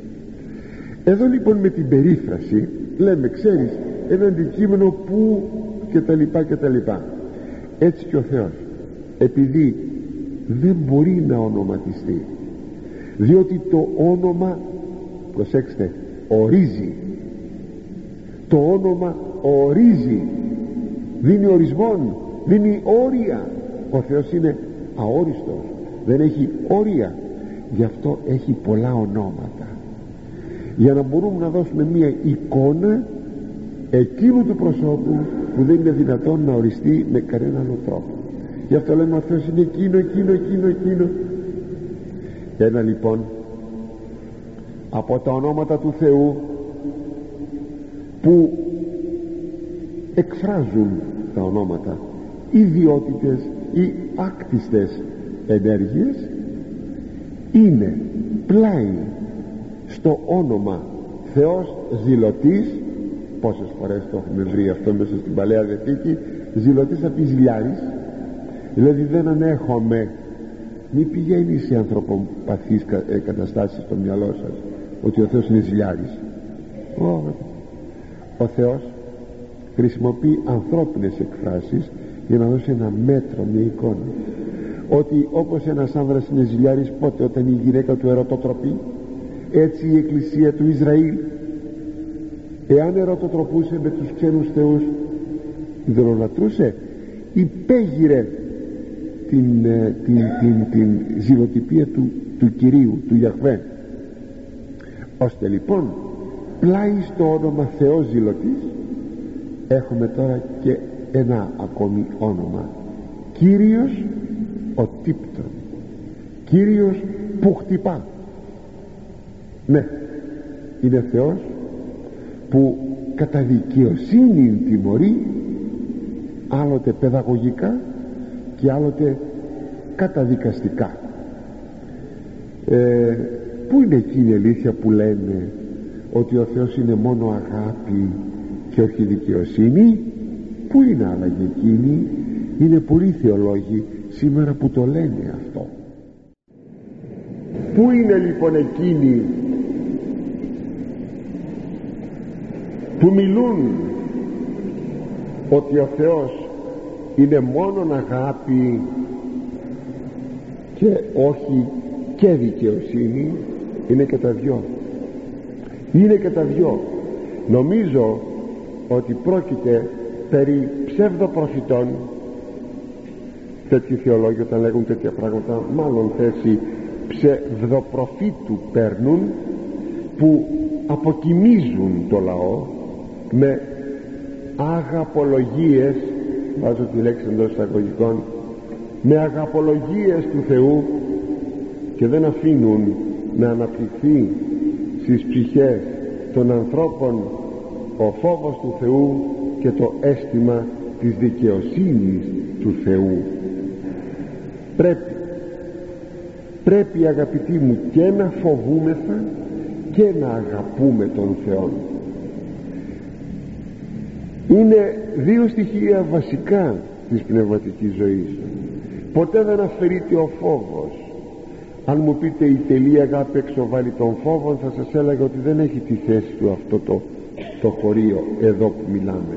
Εδώ λοιπόν με την περίφραση λέμε, ξέρεις, ένα αντικείμενο που και τα λοιπά και τα λοιπά. Έτσι και ο Θεός, επειδή δεν μπορεί να ονοματιστεί, διότι το όνομα, προσέξτε, ορίζει. Το όνομα ορίζει, δίνει ορισμόν, δίνει όρια. Ο Θεός είναι αόριστος, δεν έχει όρια. Γι' αυτό έχει πολλά ονόματα, για να μπορούμε να δώσουμε μία εικόνα εκείνου του προσώπου που δεν είναι δυνατόν να οριστεί με κανέναν άλλο τρόπο. Γι' αυτό λέμε ο Θεός είναι εκείνο, εκείνο, εκείνο, εκείνο. Ένα λοιπόν από τα ονόματα του Θεού που εκφράζουν τα ονόματα ιδιότητες ή άκτιστες ενέργειες είναι πλάι στο όνομα Θεός Ζηλωτής. Πόσες φορές το έχουμε βρει αυτό μέσα στην Παλαιά Διαθήκη? Ζηλωτής θα πει ζηλιάρης, δηλαδή δεν ανέχομαι. Μη πηγαίνει σε ανθρωποπαθείς καταστάσεις στο μυαλό σας ότι ο Θεός είναι ζηλιάρης. Ο, ο Θεός χρησιμοποιεί ανθρώπινες εκφράσεις για να δώσει ένα μέτρο, μια εικόνα. Ότι όπως ένας άνδρας είναι ζηλιάρης πότε? Όταν η γυναίκα του ερωτοτροπεί. Έτσι η Εκκλησία του Ισραήλ, εάν ερωτοτροπούσε με τους ξένους θεούς, ιδωλολατρούσε, υπέγειρε την, την, την, την ζηλοτυπία του, του Κυρίου, του Ιαχβέ. Ώστε λοιπόν πλάι στο όνομα Θεός Ζηλωτής έχουμε τώρα και ένα ακόμη όνομα, Κύριος ο τύπτων, Κύριος που χτυπά. Ναι, είναι Θεός που κατά δικαιοσύνη τιμωρεί, άλλοτε παιδαγωγικά και άλλοτε καταδικαστικά. ε, Πού είναι εκείνη η αλήθεια που λένε ότι ο Θεός είναι μόνο αγάπη και όχι δικαιοσύνη? Πού είναι άλλαγε εκείνη? Είναι πολλοί θεολόγοι σήμερα που το λένε αυτό. Πού είναι λοιπόν εκείνοι που μιλούν ότι ο Θεός είναι μόνον αγάπη και όχι και δικαιοσύνη? Είναι και τα δυο, είναι και τα δυο. Νομίζω ότι πρόκειται περί ψευδοπροφητών. Τέτοιοι θεολόγοι όταν λέγουν τέτοια πράγματα μάλλον θέση ψευδοπροφήτου παίρνουν, που αποκοιμίζουν το λαό με αγαπολογίες, βάζω τη λέξη εντός εισαγωγικών, με αγαπολογίες του Θεού, και δεν αφήνουν να αναπτυχθεί στις ψυχές των ανθρώπων ο φόβος του Θεού και το αίσθημα της δικαιοσύνης του Θεού. Πρέπει πρέπει αγαπητοί μου και να φοβούμεθα και να αγαπούμε τον Θεό. Είναι δύο στοιχεία βασικά της πνευματικής ζωής. Ποτέ δεν αφαιρείται ο φόβος. Αν μου πείτε η τελεία αγάπη εξοβάλλει τον φόβο, θα σας έλεγα ότι δεν έχει τη θέση του αυτό το, το χωρίο εδώ που μιλάμε.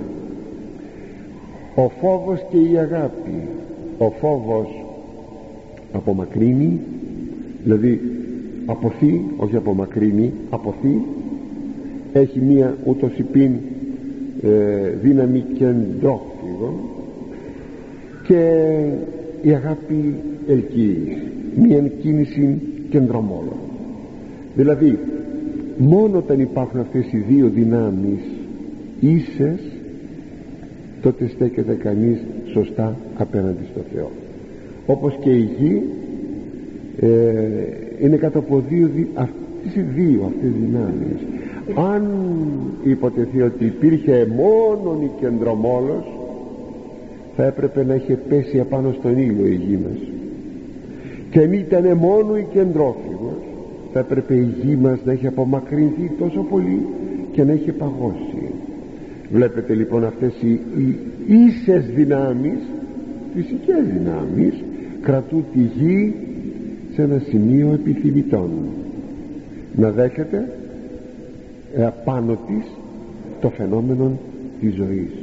Ο φόβος και η αγάπη. Ο φόβος απομακρύνει, δηλαδή αποθεί, όχι απομακρύνει, αποθεί, έχει μία ούτως υπήν ε, δύναμη κεντρόφυγων, και η αγάπη ελκύει, μία κίνηση κεντρομόλων. Δηλαδή μόνο όταν υπάρχουν αυτές οι δύο δυνάμεις ίσες, τότε στέκεται κανείς σωστά απέναντι στο Θεό. Όπως και η γη ε, είναι κάτω από δύο, αυτές οι δύο αυτές δυνάμεις. Αν υποτεθεί ότι υπήρχε μόνον η κεντρομόλος, θα έπρεπε να είχε πέσει απάνω στον ήλιο η γη μας, και αν ήταν μόνο η κεντρόφυγος, θα έπρεπε η γη μας να έχει απομακρυνθεί τόσο πολύ και να έχει παγώσει. Βλέπετε λοιπόν αυτές οι, οι ίσες δυνάμεις, φυσικές δυνάμεις, κρατούν τη γη σε ένα σημείο επιθυμητών, να δέχεται ε, απάνω της το φαινόμενο της ζωής.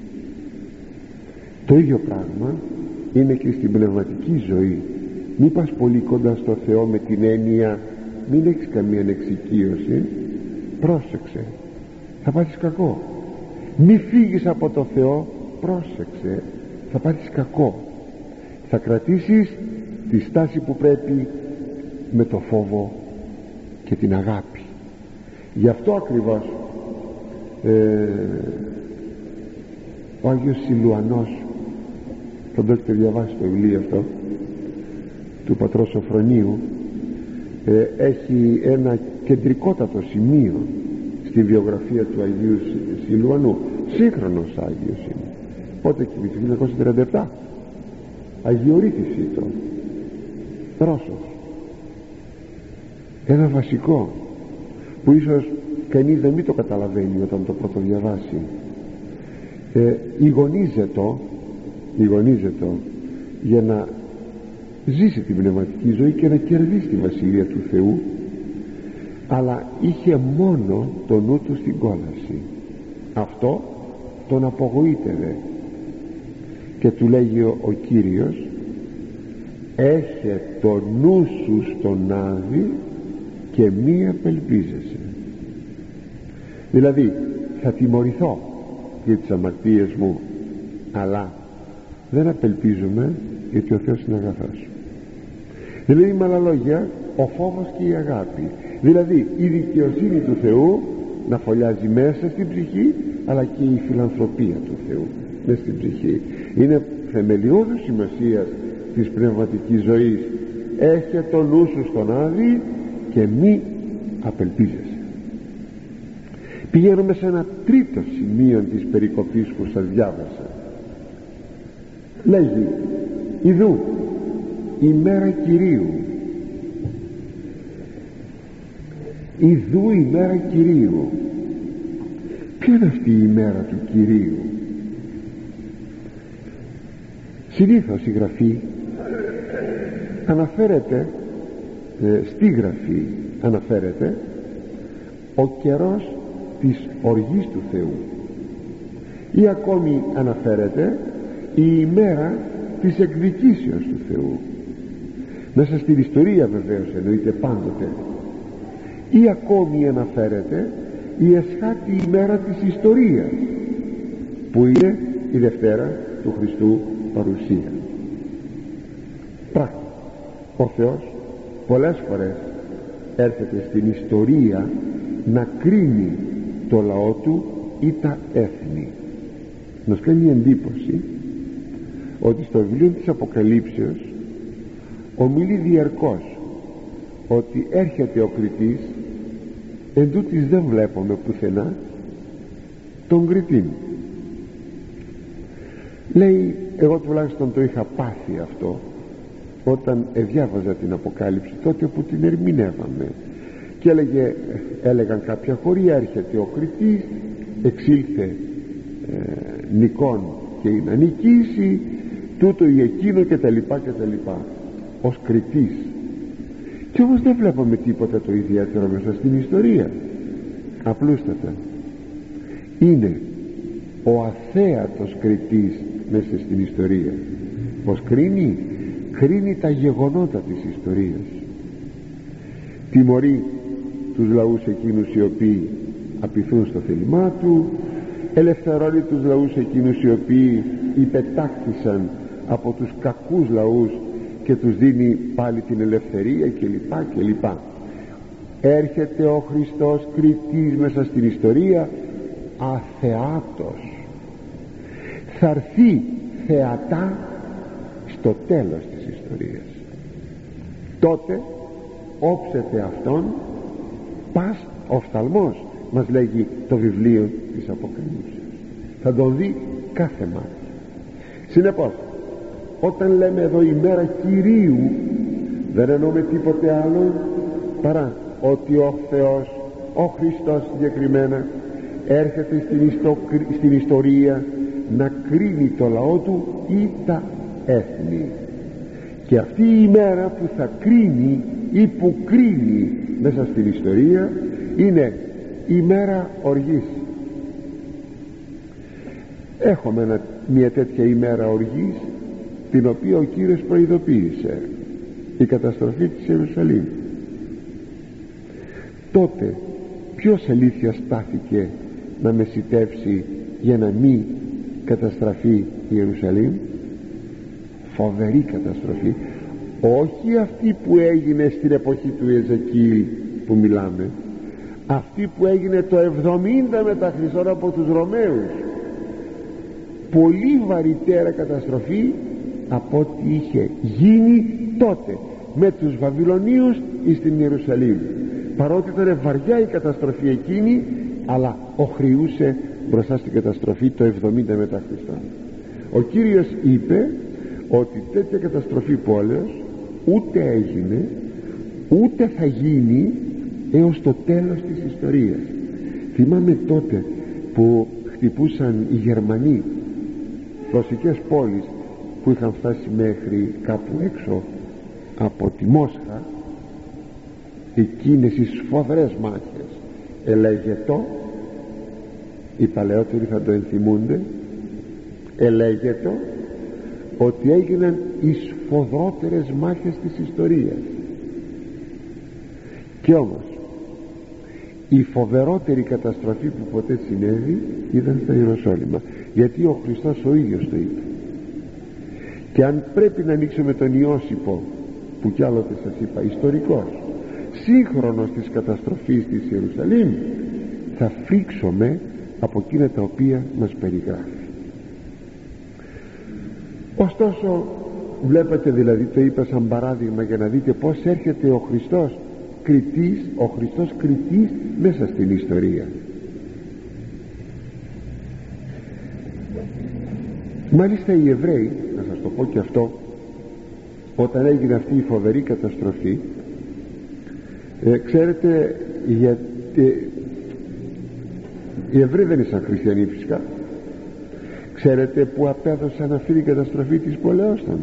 Το ίδιο πράγμα είναι και στην πνευματική ζωή. Μην πας πολύ κοντά στο Θεό με την έννοια μην έχεις καμία εξοικείωση, πρόσεξε, θα πάθεις κακό. Μη φύγεις από το Θεό, πρόσεξε, θα πάθεις κακό. Θα κρατήσεις τη στάση που πρέπει με το φόβο και την αγάπη. Γι' αυτό ακριβώς ε, ο Άγιος Σιλουανός, θα το έχετε διαβάσει το βιβλίο αυτό του πατρός Σοφρονίου, ε, έχει ένα κεντρικότατο σημείο στη βιογραφία του Αγίου Σιλουανού. Σύγχρονος Άγιος είναι. Πότε και το χίλια εννιακόσια τριάντα επτά, αγιορείτης ήταν, Ρώσος. Ένα βασικό που ίσως κανείς δεν μην το καταλαβαίνει όταν το πρώτο διαβάσει. ε, Ηγονίζετο Ηγονίζετο για να ζήσει την πνευματική ζωή και να κερδίσει τη Βασιλεία του Θεού, αλλά είχε μόνο το νου του στην κόλαση. Αυτό τον απογοήτευε και του λέγει ο, ο Κύριος, έχε το νου σου στον άδει και μη απελπίζεσαι. Δηλαδή θα τιμωρηθώ για τις αμαρτίες μου, αλλά δεν απελπίζομαι, γιατί ο Θεός είναι αγαθός. Δηλαδή με άλλα λόγια, ο φόβος και η αγάπη, δηλαδή η δικαιοσύνη του Θεού να φωλιάζει μέσα στην ψυχή, αλλά και η φιλανθρωπία του Θεού μέσα στην ψυχή. Είναι θεμελιώδης σημασίας της πνευματικής ζωής. Έχε το νου σου στον άδει και μη απελπίζεσαι. Πηγαίνουμε σε ένα τρίτο σημείο της περικοπής που σας διάβασα. Λέγει, ιδού η μέρα Κυρίου. ιδού η μέρα Κυρίου. Ποια είναι αυτή η μέρα του Κυρίου? Συνήθως η Γραφή αναφέρεται, ε, στη Γραφή αναφέρεται ο καιρός της οργής του Θεού, ή ακόμη αναφέρεται η ημέρα της εκδικήσεως του Θεού. Μέσα στην ιστορία βεβαίως εννοείται πάντοτε. Ή ακόμη αναφέρεται η εσχάτη ημέρα της ιστορίας, που είναι η Δευτέρα του Χριστού παρουσία. Πράγματι ο Θεός πολλές φορές έρχεται στην ιστορία να κρίνει το λαό του ή τα έθνη. Μας κάνει εντύπωση ότι στο βιβλίο της Αποκαλύψεως ομιλεί διαρκώς ότι έρχεται ο κριτής, εν τούτοις δεν βλέπουμε πουθενά τον κριτή. Λέει, εγώ τουλάχιστον το είχα πάθει αυτό όταν διάβαζα την Αποκάλυψη, τότε που την ερμηνεύαμε, και έλεγε, έλεγαν κάποια χωρία, έρχεται ο κριτής, εξήλθε ε, νικών και να νικήσει, τούτο ή εκείνο και τα λοιπά και τα λοιπά, ως κριτής. Και όμως δεν βλέπαμε τίποτα το ιδιαίτερο μέσα στην ιστορία. Απλούστατα είναι ο αθέατος κριτής μέσα στην ιστορία. Πως κρίνει? Κρίνει τα γεγονότα της ιστορίας. Τιμωρεί τους λαούς εκείνους οι οποίοι απειθούν στο θέλημά του, ελευθερώνει τους λαούς εκείνους οι οποίοι υπετάκτησαν από τους κακούς λαούς και τους δίνει πάλι την ελευθερία κλπ κλπ. Έρχεται ο Χριστός κριτής μέσα στην ιστορία αθεάτος. Θα έρθει θεατά στο τέλος της ιστορίας. Τότε όψεται αυτόν πας οφθαλμός, μας λέγει το βιβλίο της Αποκαλύψεως. Θα τον δει κάθε μάτι. Συνεπώς, όταν λέμε εδώ ημέρα Κυρίου, δεν εννοούμε τίποτε άλλο παρά ότι ο Θεός, ο Χριστός συγκεκριμένα, έρχεται στην, ιστο, στην ιστορία να κρίνει το λαό του ή τα έθνη. Και αυτή η ημέρα που θα κρίνει ή που κρίνει μέσα στην ιστορία είναι η μέρα οργής. Έχουμε ένα, μια τέτοια ημέρα οργής, την οποία ο Κύριος προειδοποίησε, η καταστροφή της Ιερουσαλήμ. Τότε ποιος αλήθεια στάθηκε να μεσιτεύσει για να μην καταστραφεί η Ιερουσαλήμ? Φοβερή καταστροφή. Όχι αυτή που έγινε στην εποχή του Εζεκίλ που μιλάμε, αυτή που έγινε το εβδομήντα μετά Χριστόν από τους Ρωμαίους. Πολύ βαρυτέρα καταστροφή από ό,τι είχε γίνει τότε με τους Βαβυλωνίους στην Ιερουσαλήμ. Παρότι ήταν βαριά η καταστροφή εκείνη, αλλά οχρεούσε μπροστά στην καταστροφή το εβδομήντα μετά Χριστόν. Ο Κύριος είπε ότι τέτοια καταστροφή πόλεως ούτε έγινε ούτε θα γίνει έως το τέλος της ιστορίας. Θυμάμαι τότε που χτυπούσαν οι Γερμανοί ρωσικές πόλεις που είχαν φτάσει μέχρι κάπου έξω από τη Μόσχα, εκείνες οι σφοδρές μάχες. Ελέγετο, οι παλαιότεροι θα το ενθυμούνται, ελέγετο ότι έγιναν οι σφοδρότερες μάχες της ιστορίας. Και όμως η φοβερότερη καταστροφή που ποτέ συνέβη ήταν στα Ιεροσόλυμα, γιατί ο Χριστός ο ίδιος το είπε. Και αν πρέπει να ανοίξουμε τον Ιώσυπο, που κι άλλοτε σας είπα ιστορικός, σύγχρονος της καταστροφής της Ιερουσαλήμ, θα φρίξουμε από εκείνα τα οποία μας περιγράφει. Ωστόσο βλέπετε, δηλαδή το είπα σαν παράδειγμα για να δείτε πως έρχεται ο Χριστός κριτής, ο Χριστός κριτής μέσα στην ιστορία. Μάλιστα οι Εβραίοι, να σας το πω και αυτό, όταν έγινε αυτή η φοβερή καταστροφή, ε, ξέρετε, για, ε, οι Εβραίοι δεν ήσαν χριστιανοί φυσικά. Ξέρετε που απέδωσαν αυτή την καταστροφή της πολεός των?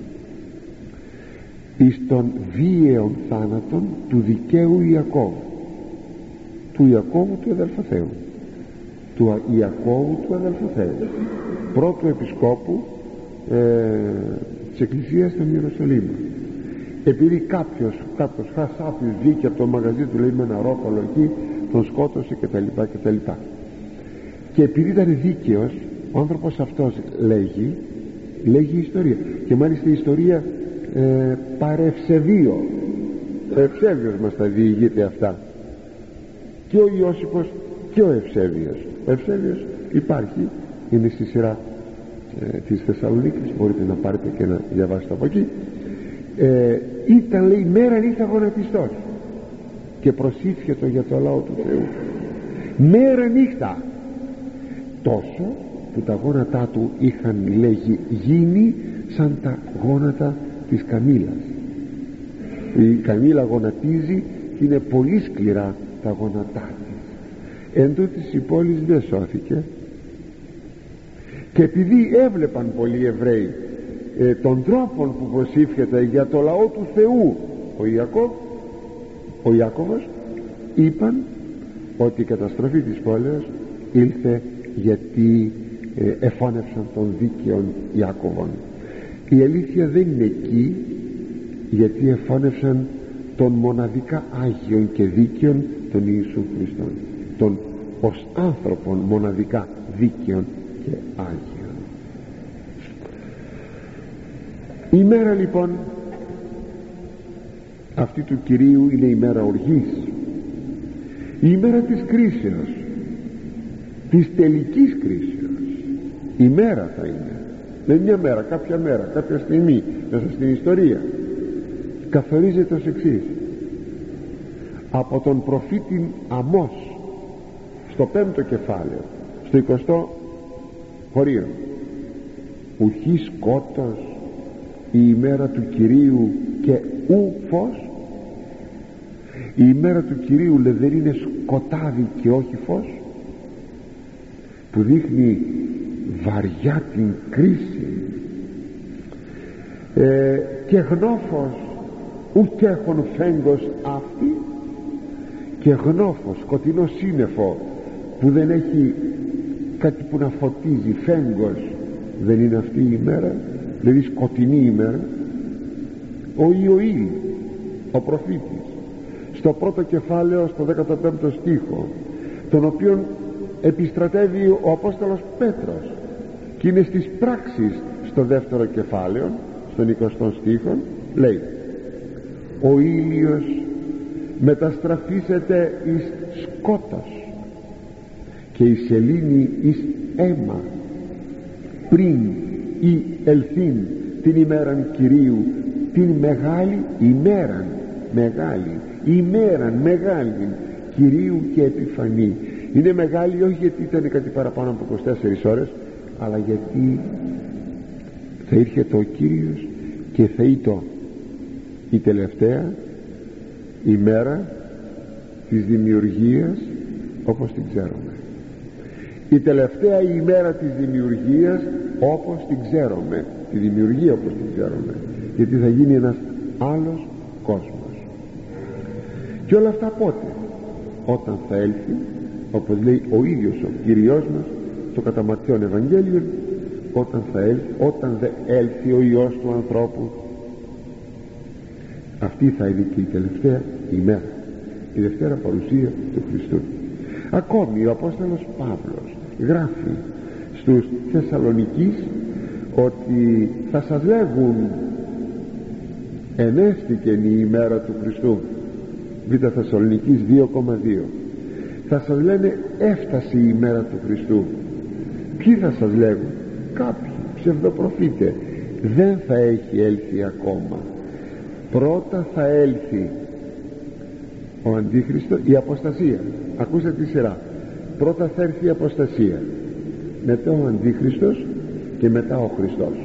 Εις των βίαιων θάνατων του δικαίου Ιακώβου, του Ιακώβου του αδελφοθέου, του Ιακώβου του αδελφοθέου, πρώτου επισκόπου ε, της Εκκλησίας των Ιερουσαλήμ. Επειδή κάποιος κάποιος χασάπιος βγήκε από το μαγαζί του, λέει, με ένα ρόκολο εκεί, τον σκότωσε κτλ κτλ. Και επειδή ήταν δίκαιος ο άνθρωπος αυτός, λέγει λέγει η ιστορία, και μάλιστα η ιστορία ε, παρευσεβείο, ευσέβιος μας τα διηγείται αυτά, και ο Ιώσυπος και ο Ευσέβιος. Ο Ευσέβιος υπάρχει, είναι στη σειρά ε, της Θεσσαλονίκης, μπορείτε να πάρετε και να διαβάσετε από εκεί. ε, ήταν, λέει, μέρα νύχτα γονατιστός και προσήφιετο για το λαό του Θεού, μέρα νύχτα, τόσο που τα γόνατά του είχαν, λέγει, γίνει σαν τα γόνατα της καμήλας. Η καμήλα γονατίζει και είναι πολύ σκληρά τα γόνατά της. Εν τούτης η πόλη δεν σώθηκε, και επειδή έβλεπαν πολλοί Εβραίοι ε, τον τρόπο που προσήφιεται για το λαό του Θεού ο Ιακώβ, ο Ιάκωβος, είπαν ότι η καταστροφή της πόλεως ήλθε γιατί ε, εφώνευσαν τον δίκαιον Ιάκωβον. Η αλήθεια δεν είναι εκεί, γιατί εφώνευσαν τον μοναδικά Άγιον και δίκαιον τον Ιησού Χριστόν, τον ως άνθρωπον μοναδικά δίκαιον και Άγιον. Η μέρα λοιπόν αυτή του Κυρίου είναι η μέρα οργής, η μέρα της κρίσεως, της τελικής κρίσεως. Η μέρα θα είναι, με μια μέρα, κάποια μέρα, κάποια στιγμή μέσα στην ιστορία καθορίζεται ως εξής: από τον προφήτη Αμώς στο πέμπτο κεφάλαιο, στο εικοστό χωρίο, ουχή σκότος η ημέρα του Κυρίου και ου φως. Η ημέρα του Κυρίου, λέει, δεν είναι σκοτάδι και όχι φως, που δείχνει βαριά την κρίση. ε, και γνώφος ουκ έχων φέγγος αυτή, και γνώφος, σκοτεινό σύννεφο που δεν έχει κάτι που να φωτίζει, φέγγος, δεν είναι αυτή η ημέρα, δηλαδή σκοτεινή ημέρα. Ο Ιωήλ, ο προφήτης, στο πρώτο κεφάλαιο, στο δέκατο πέμπτο στίχο, τον οποίον επιστρατεύει ο Απόστολος Πέτρος, και είναι στις πράξεις στο δεύτερο κεφάλαιο, στον εικοστό στίχο, λέει: ο ήλιος μεταστραφήσεται εις σκότος και η σελήνη εις αίμα, πριν ή ελθύν την ημέραν Κυρίου, την μεγάλη ημέραν, μεγάλη ημέραν, μεγάλη Κυρίου και επιφανή. Είναι μεγάλη όχι γιατί ήταν κάτι παραπάνω από είκοσι τέσσερις ώρες, αλλά γιατί θα ήρχεται ο Κύριος και θα ήτο η τελευταία ημέρα της δημιουργίας όπως την ξέρουμε, η τελευταία ημέρα της δημιουργίας όπως την ξέρουμε, τη δημιουργία όπως την ξέρουμε, γιατί θα γίνει ένας άλλος κόσμος. Και όλα αυτά πότε? Όταν θα έλθει, όπως λέει ο ίδιος ο Κύριος μας στο κατά Ματθαίον Ευαγγέλιο, όταν θα έλθει, όταν δε έλθει ο Υιός του ανθρώπου. Αυτή θα είναι και η τελευταία ημέρα, η δευτέρα παρουσία του Χριστού. Ακόμη ο Απόστολος Παύλος γράφει στους Θεσσαλονικείς ότι θα σας λέγουν ενέστηκεν η ημέρα του Χριστού. Β' Θεσσαλονικείς δύο κόμμα δύο. Θα σας λένε έφτασε η ημέρα του Χριστού. Ποιοι θα σας λέγουν? Κάποιοι ψευδοπροφήτες. Δεν θα έχει έλθει ακόμα. Πρώτα θα έλθει ο Αντίχριστος, η αποστασία. Ακούστε τη σειρά. Πρώτα θα έρθει η αποστασία, μετά ο Αντίχριστος και μετά ο Χριστός.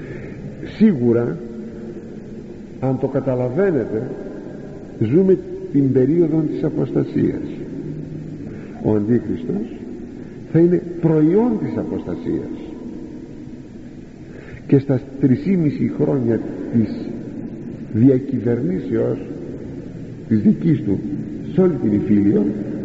Σίγουρα, αν το καταλαβαίνετε, ζούμε στην περίοδο της αποστασίας. Ο Αντίχριστος θα είναι προϊόν της αποστασίας, και στα τρισήμιση χρόνια της διακυβερνήσεως της δικής του σε όλη την Ιφίλιο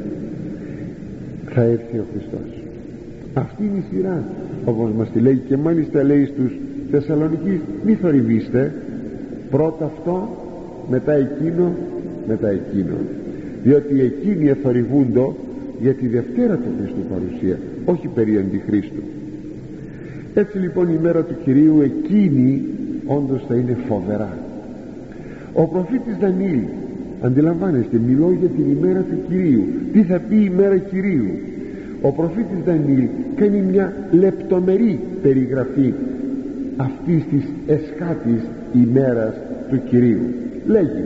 θα έρθει ο Χριστός. Αυτή είναι η σειρά, όπως μας τη λέει, και μάλιστα λέει στους Θεσσαλονικείς: μη θορυβήστε, πρώτα αυτό, μετά εκείνο, μετά εκείνο, διότι εκείνοι εθορυβούντο για τη Δευτέρα του Χριστού παρουσία, όχι περί Αντιχρίστου. Έτσι λοιπόν η μέρα του Κυρίου εκείνη όντως θα είναι φοβερά. Ο προφήτης Δανιήλ, αντιλαμβάνεστε, μιλώ για την ημέρα του Κυρίου. Τι θα πει η ημέρα Κυρίου? Ο προφήτης Δανιήλ κάνει μια λεπτομερή περιγραφή αυτής της εσχάτης ημέρας του Κυρίου. Λέγει,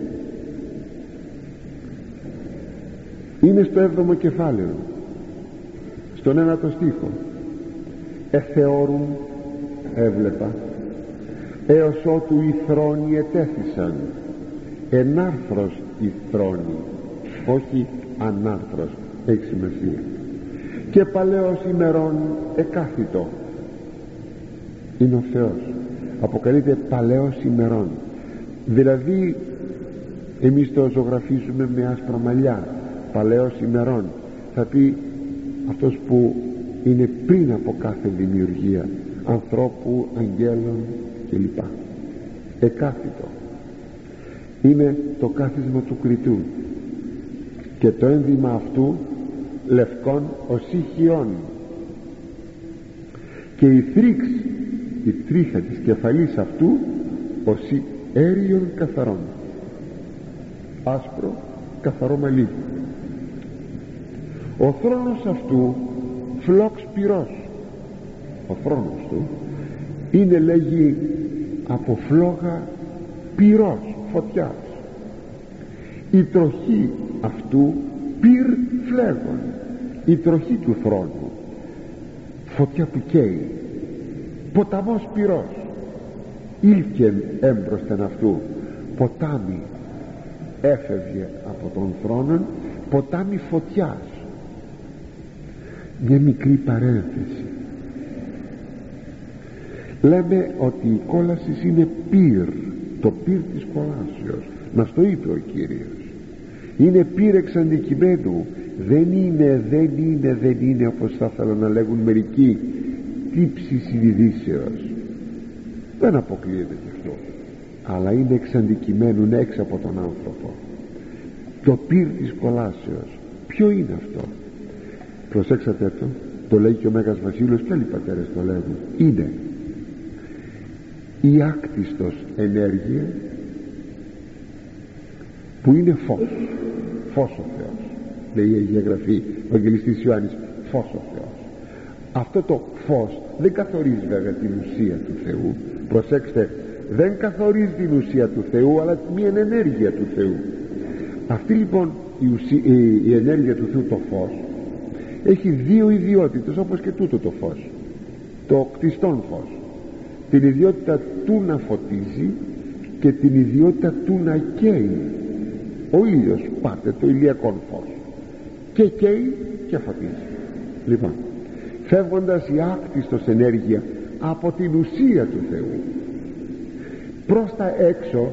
είναι στο έβδομο κεφάλαιο, στον ένατο στίχο: εθεώρουν, έβλεπα, έως ότου οι θρόνοι ετέθησαν. Ενάρθρος οι θρόνοι, όχι ανάρθρος, έχει σημασία. Και παλαιός ημερών εκάθητο. Είναι ο Θεός, αποκαλείται παλαιός ημερών. Δηλαδή εμείς το ζωγραφίζουμε με άσπρα μαλλιά, παλαιός ημερών. Θα πει αυτός που είναι πριν από κάθε δημιουργία ανθρώπου, αγγέλων κλπ. Εκάθητο είναι το κάθισμα του κριτού, και το ένδυμα αυτού λευκών ως ηχιών, και η θρίξ, η τρίχα της κεφαλής αυτού ως αέριων καθαρών, άσπρο καθαρό μαλλί. Ο θρόνος αυτού φλόξ πυρός. Ο θρόνος του είναι, λέγει, από φλόγα πυρός, φωτιάς. Η τροχή αυτού πυρ φλέγων. Η τροχή του θρόνου, φωτιά που καίει, ποταμός πυρός. Ήλκεν έμπροσθεν αυτού, ποτάμι έφευγε από τον θρόνο, ποτάμι φωτιάς. Μια μικρή παρένθεση. Λέμε ότι η κόλαση είναι πυρ, το πυρ της κολάσεως. Μας το είπε ο Κύριος. Είναι πυρ εξ αντικειμένου. Δεν είναι, δεν είναι, δεν είναι, όπως θα ήθελα να λέγουν μερικοί, τύψη συνειδήσεως. Δεν αποκλείεται γι' αυτό, αλλά είναι εξ αντικειμένου, έξω από τον άνθρωπο. Το πυρ της κολάσεως. Ποιο είναι αυτό? Προσέξατε το, το λέει και ο Μέγας Βασίλειος, και άλλοι πατέρες το λέγουν. Είναι η άκτιστος ενέργεια που είναι φως. Φως ο Θεός, λέει η Αγία Γραφή, ο Ευαγγελιστής Ιωάννης, φως ο Θεός. Αυτό το φως δεν καθορίζει βέβαια την ουσία του Θεού. Προσέξτε, δεν καθορίζει την ουσία του Θεού, αλλά μια ενέργεια του Θεού. Αυτή λοιπόν η, ουσία, η, η ενέργεια του Θεού, το φως, έχει δύο ιδιότητες, όπως και τούτο το φως, το κτιστόν φως. Την ιδιότητα του να φωτίζει και την ιδιότητα του να καίει. Ο ήλιος, πάτε, το ηλιακό φως, και καίει και φωτίζει. Λοιπόν, φεύγοντας η άκτιστος ενέργεια από την ουσία του Θεού προς τα έξω,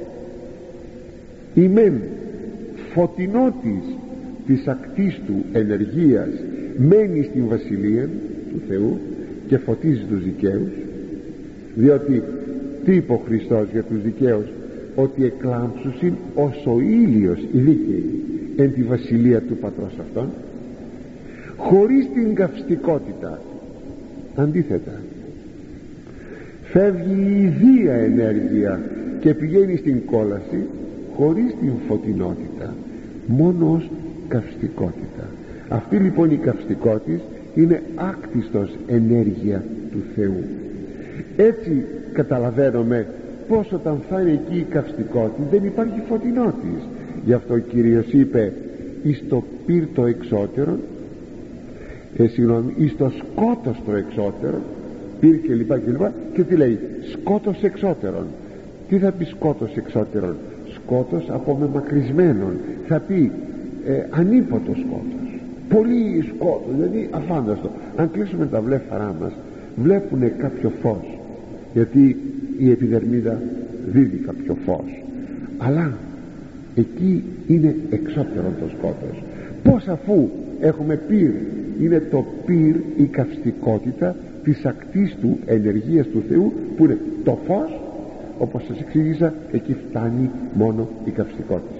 η μεν φωτεινότης της ακτίστου ενεργείας μένει στην βασιλεία του Θεού και φωτίζει τους δικαίους, διότι τι είπε ο Χριστός για τους δικαίους? Ότι εκλάμψουσιν ως ο ήλιος οι δίκαιοι εν τη βασιλεία του Πατρός αυτών, χωρίς την καυστικότητα. Αντίθετα, φεύγει η ιδία ενέργεια και πηγαίνει στην κόλαση χωρίς την φωτεινότητα, μόνο ως καυστικότητα. Αυτή λοιπόν η καυστικότητα είναι άκτιστος ενέργεια του Θεού. Έτσι καταλαβαίνουμε πως όταν θα είναι εκεί η καυστικότητα δεν υπάρχει φωτεινότης. Γι' αυτό ο Κύριος είπε εις το πυρ το εξώτερο, ε, συγγνώμη, εις το σκότος το εξώτερο, πυρ και λοιπά και λοιπά, και τι λέει? Σκότος εξώτερον. Τι θα πει σκότος εξώτερον? σκότος απομεμακρυσμένον, θα πει ε, ανίποτο σκότος, πολύ σκότος, δηλαδή αφάνταστο. Αν κλείσουμε τα βλέφαρά μας βλέπουνε κάποιο φως, γιατί η επιδερμίδα δίδει κάποιο φως, αλλά εκεί είναι εξώτερο το σκότος. Πως αφού έχουμε πυρ, είναι το πυρ η καυστικότητα της ακτής του ενεργείας του Θεού, που είναι το φως, όπως σας εξήγησα, εκεί φτάνει μόνο η καυστικότητα.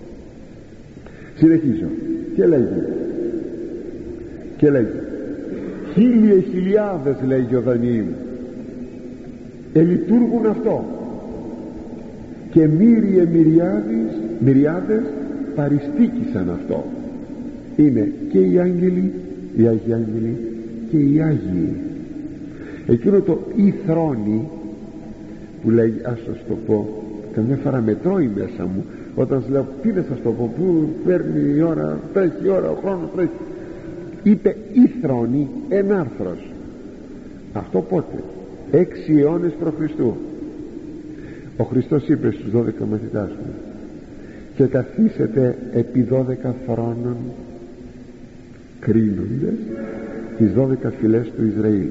Συνεχίζω και λέγει και λέγει χίλιε χιλιάδες, λέγει ο Δανιήλ, ελειτουργούν αυτό, και μύριε μυριάδες, μυριάδες παριστήκησαν αυτό. Είναι και οι άγγελοι, οι Άγιοι Άγγελοι και οι Άγιοι. Εκείνο το ή θρόνη που λέει, ας σας το πω, καμιά φορά μετρώει μέσα μου όταν σας λέω τι να σας το πω, που παίρνει η ώρα, τρέχει η ώρα, ο χρόνος τρέχει. Είπε ή θρόνη ενάρθρος. Αυτό πότε? Έξι αιώνες προ Χριστού. Ο Χριστός είπε στους δώδεκα μαθητάς του, και καθίσετε επί δώδεκα θρόνων κρίνοντες τις δώδεκα φυλές του Ισραήλ.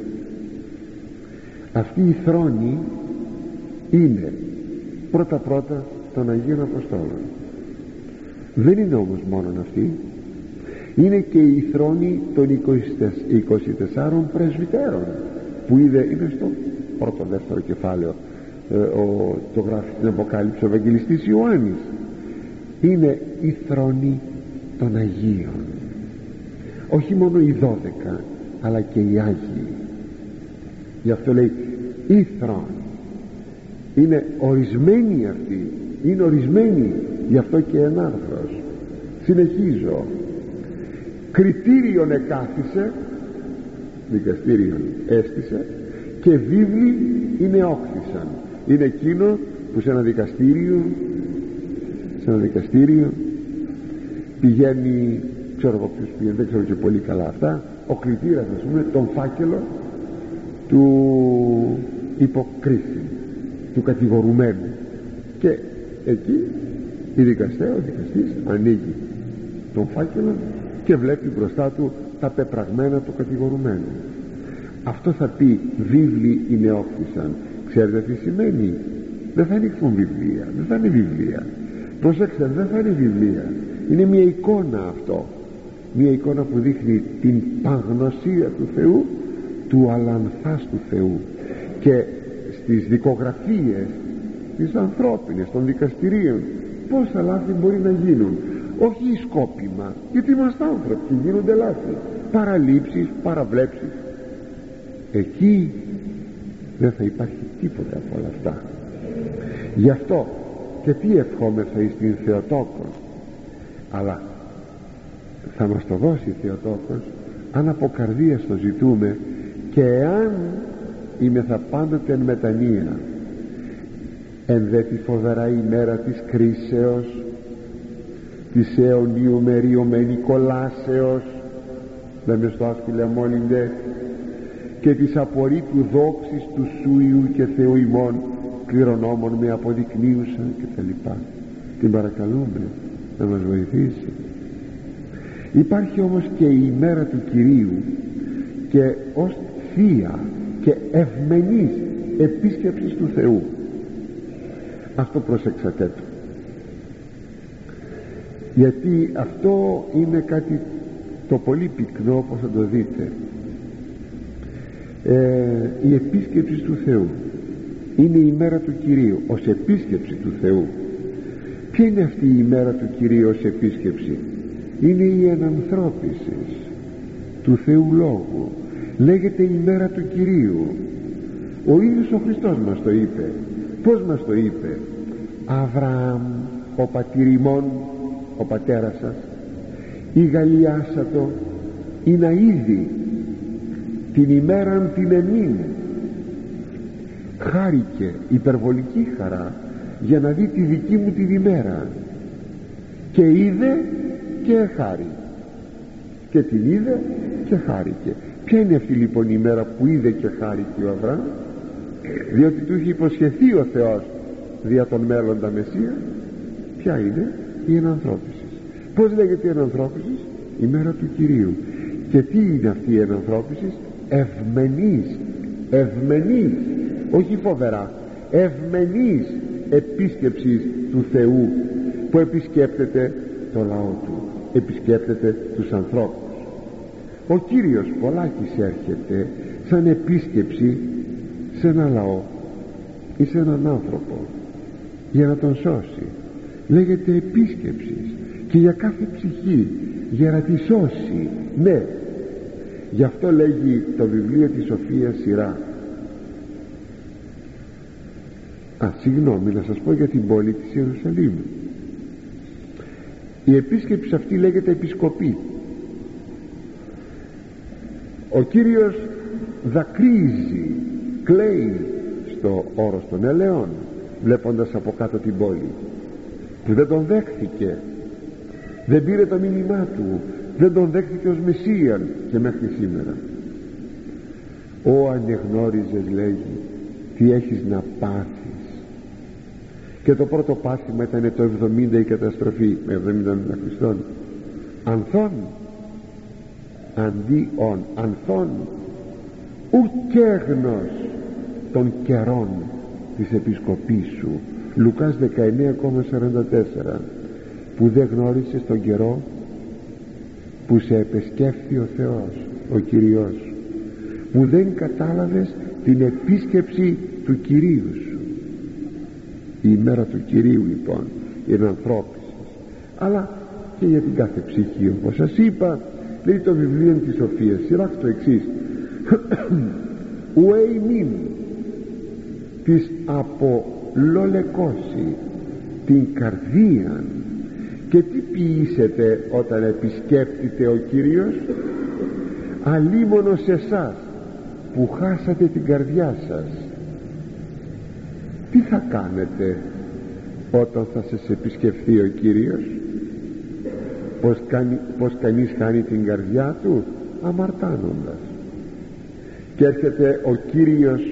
Αυτή η θρόνη είναι πρώτα πρώτα των Αγίων Αποστόλων. Δεν είναι όμως μόνον αυτή, είναι και η θρόνη των είκοσι τεσσάρων πρεσβυτέρων που είδε, είναι στο πρώτο δεύτερο κεφάλαιο, ε, ο, το γράφει στην Αποκάλυψη ο Ευαγγελιστής Ιωάννης. Είναι η θρόνη των Αγίων, όχι μόνο οι δώδεκα αλλά και οι Άγιοι. Γι' αυτό λέει η θρόνη, είναι ορισμένη αυτή, είναι ορισμένη, γι' αυτό και ενάρθρος. Συνεχίζω, κριτήριον εκάθισε, δικαστήριον έστησε, και βίβλοι είναι όκτισαν. Είναι εκείνο που σε ένα δικαστήριο, σε ένα δικαστήριο πηγαίνει, ξέρω εγώ ποιος πηγαίνει, δεν ξέρω και πολύ καλά αυτά, ο κλητήρας, ας πούμε, τον φάκελο του υποκρίτη, του κατηγορουμένου, και εκεί η δικαστέ, ο δικαστής ανοίγει τον φάκελο και βλέπει μπροστά του τα πεπραγμένα του κατηγορουμένου. Αυτό θα πει βίβλοι είναι όκτισαν. Ξέρετε τι σημαίνει? Δεν θα ανοίξουν βιβλία, δεν θα είναι βιβλία. Προσέξτε, δεν θα είναι βιβλία, είναι μια εικόνα αυτό, μια εικόνα που δείχνει την παγνωσία του Θεού, του αλανθάς του Θεού. Και στις δικογραφίες τις ανθρώπινες των δικαστηρίων πόσα λάθη μπορεί να γίνουν, όχι σκόπιμα, γιατί είμαστε άνθρωποι και γίνονται λάθη, παραλήψεις, παραβλέψεις. Εκεί δεν θα υπάρχει τίποτα από όλα αυτά. Γι' αυτό και τι ευχόμεθα εις την Θεοτόκο, αλλά θα μας το δώσει η Θεοτόκος αν από καρδίας το ζητούμε, και εάν είμαι θα πάντοτε εν μετανία. Εν δε τη φοβερά ημέρα της κρίσεως, της αιωνίου μεριωμένη κολάσεως, λέμε στο άσκηλε αμόλυντε, και της απορρίπτου δόξης του Σούιου και Θεού ημών κληρονόμων με αποδεικνύουσαν και τα λοιπά. Την παρακαλούμε να μας βοηθήσει. Υπάρχει όμως και η ημέρα του Κυρίου, και ως θεία και ευμενής επίσκεψης του Θεού. Αυτό προσέξατε το, γιατί αυτό είναι κάτι το πολύ πυκνό, όπως θα το δείτε. ε, η επίσκεψη του Θεού είναι η ημέρα του Κυρίου ως επίσκεψη του Θεού. Ποια είναι αυτή η ημέρα του Κυρίου ως επίσκεψη? Είναι η ενανθρώπιση του Θεού Λόγου. Λέγεται η ημέρα του Κυρίου. Ο ίδιος ο Χριστός μας το είπε. Πώς μας το είπε? Αβραάμ ο πατήρ ημών, ο πατέρας σας, η Γαλλιάσατο ή να είδη την ημέραν την εμήν. Χάρηκε, υπερβολική χαρά, για να δει τη δική μου την ημέρα, και είδε και χάρη, και την είδε και χάρηκε. Ποια είναι αυτή λοιπόν η ημέρα που είδε και χάρηκε ο Αβραάμ? Διότι του είχε υποσχεθεί ο Θεός δια τον μέλλοντα Μεσσία. Ποια είναι? Η ενανθρώπιση. Πώς λέγεται η ενανθρώπιση? Η μέρα του Κυρίου. Και τι είναι αυτή η ενανθρώπιση? Ευμενής, ευμενής, όχι φοβερά, ευμενής επίσκεψης του Θεού, που επισκέπτεται το λαό του, επισκέπτεται τους ανθρώπους. Ο Κύριος πολλάκις έρχεται σαν επίσκεψη σε ένα λαό ή σε έναν άνθρωπο για να τον σώσει. Λέγεται επίσκεψη, και για κάθε ψυχή, για να τη σώσει. Ναι, γι' αυτό λέγει το βιβλίο της Σοφίας σειρά. Α, συγγνώμη, να σας πω για την πόλη της Ιερουσαλήμ. Η επίσκεψη αυτή λέγεται επισκοπή. Ο Κύριος δακρύζει, κλαίει στο όρος των ελαιών, βλέποντας από κάτω την πόλη που δεν τον δέχθηκε, δεν πήρε το μήνυμά του, δεν τον δέχθηκε ως Μεσσίαν, και μέχρι σήμερα. Ω ανεγνώριζες, λέγει, τι έχεις να πάθεις. Και το πρώτο πάθημα ήταν το εβδομήντα, η καταστροφή με εβδομήντα μετά Χριστόν. Ανθών αντί ον, ανθών ουκέγνος των καιρών της επισκοπής σου. Λουκάς δεκαεννέα σαράντα τέσσερα. Που δεν γνώρισες τον καιρό που σε επεσκέφθη ο Θεός, ο Κυριός, που δεν κατάλαβες την επίσκεψη του Κυρίου σου. Η ημέρα του Κυρίου λοιπόν είναι ανθρώπισης, αλλά και για την κάθε ψυχή, όπως σας είπα. Λέει το βιβλίο της Σοφίας σειρά το εξής: ουέι μην της απολολεκώσει την καρδίαν. Και τι ποιήσετε όταν επισκέπτεται ο Κύριος? Αλίμονο σε εσάς που χάσατε την καρδιά σας. Τι θα κάνετε όταν θα σας επισκεφθεί ο Κύριος? Πως, κάνει, πως κανείς χάνει την καρδιά του? Αμαρτάνοντας. Και έρχεται ο Κύριος.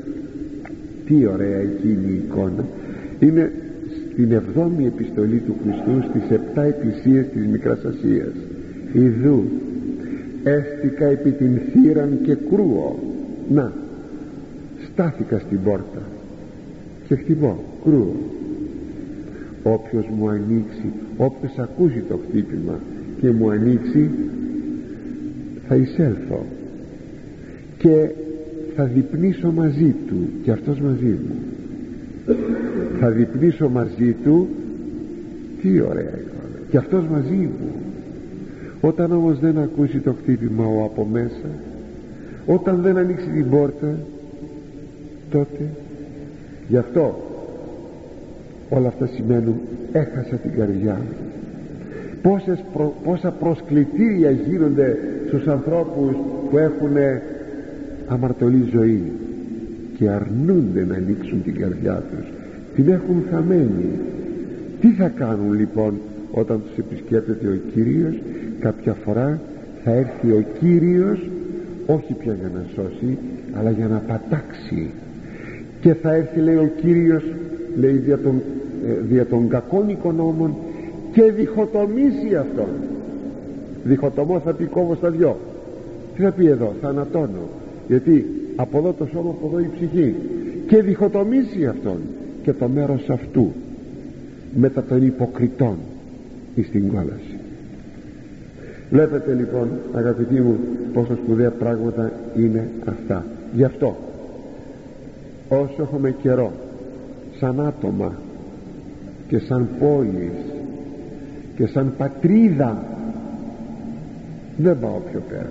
Τι ωραία εκείνη η εικόνα! Είναι στην εβδόμη επιστολή του Χριστού, στις επτά εκκλησίες της Μικράς Ασίας. Ιδού έστηκα επί την θύραν και κρούω. Να, στάθηκα στην πόρτα και χτυπώ, κρούω. Όποιος μου ανοίξει, όποιος ακούσει το χτύπημα και μου ανοίξει, θα εισέλθω και θα διπνήσω μαζί του και αυτός μαζί μου. Θα διπνήσω μαζί του. Τι ωραία εικόνα! Και αυτός μαζί μου. Όταν όμως δεν ακούσει το χτύπημα ο από μέσα, όταν δεν ανοίξει την πόρτα, τότε γι' αυτό όλα αυτά σημαίνουν έχασα την καρδιά. Πόσες προ, πόσα προσκλητήρια γίνονται στους ανθρώπους που έχουν αμαρτωλή ζωή και αρνούνται να ανοίξουν την καρδιά τους, την έχουν χαμένη. Τι θα κάνουν λοιπόν όταν τους επισκέπτεται ο Κύριος? Κάποια φορά θα έρθει ο Κύριος, όχι πια για να σώσει, αλλά για να πατάξει. Και θα έρθει, λέει, ο Κύριος, λέει, δια των, ε, δια των κακών οικονόμων και διχοτομήσει αυτόν. Διχοτομώ θα πει κόβω στα δυο. Τι θα πει εδώ? Θα ανατώνω, γιατί από εδώ το σώμα, από εδώ η ψυχή. Και διχοτομήσει αυτόν και το μέρος αυτού μετά των υποκριτών εις την κόλαση. Βλέπετε λοιπόν, αγαπητοί μου, πόσο σπουδαία πράγματα είναι αυτά. Γι' αυτό όσο έχουμε καιρό, σαν άτομα και σαν πόλεις και σαν πατρίδα, δεν πάω πιο πέρα,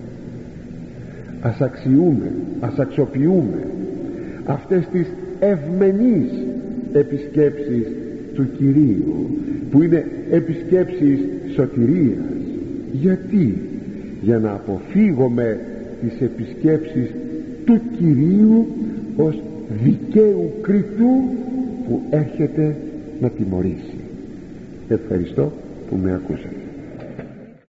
ας αξιούμε, ας αξιοποιούμε αυτές τις ευμενείς επισκέψεις του Κυρίου, που είναι επισκέψεις σωτηρίας. Γιατί? Για να αποφύγουμε τις επισκέψεις του Κυρίου ως δικαίου κριτού που έρχεται να τιμωρήσει. Ευχαριστώ που με ακούσατε.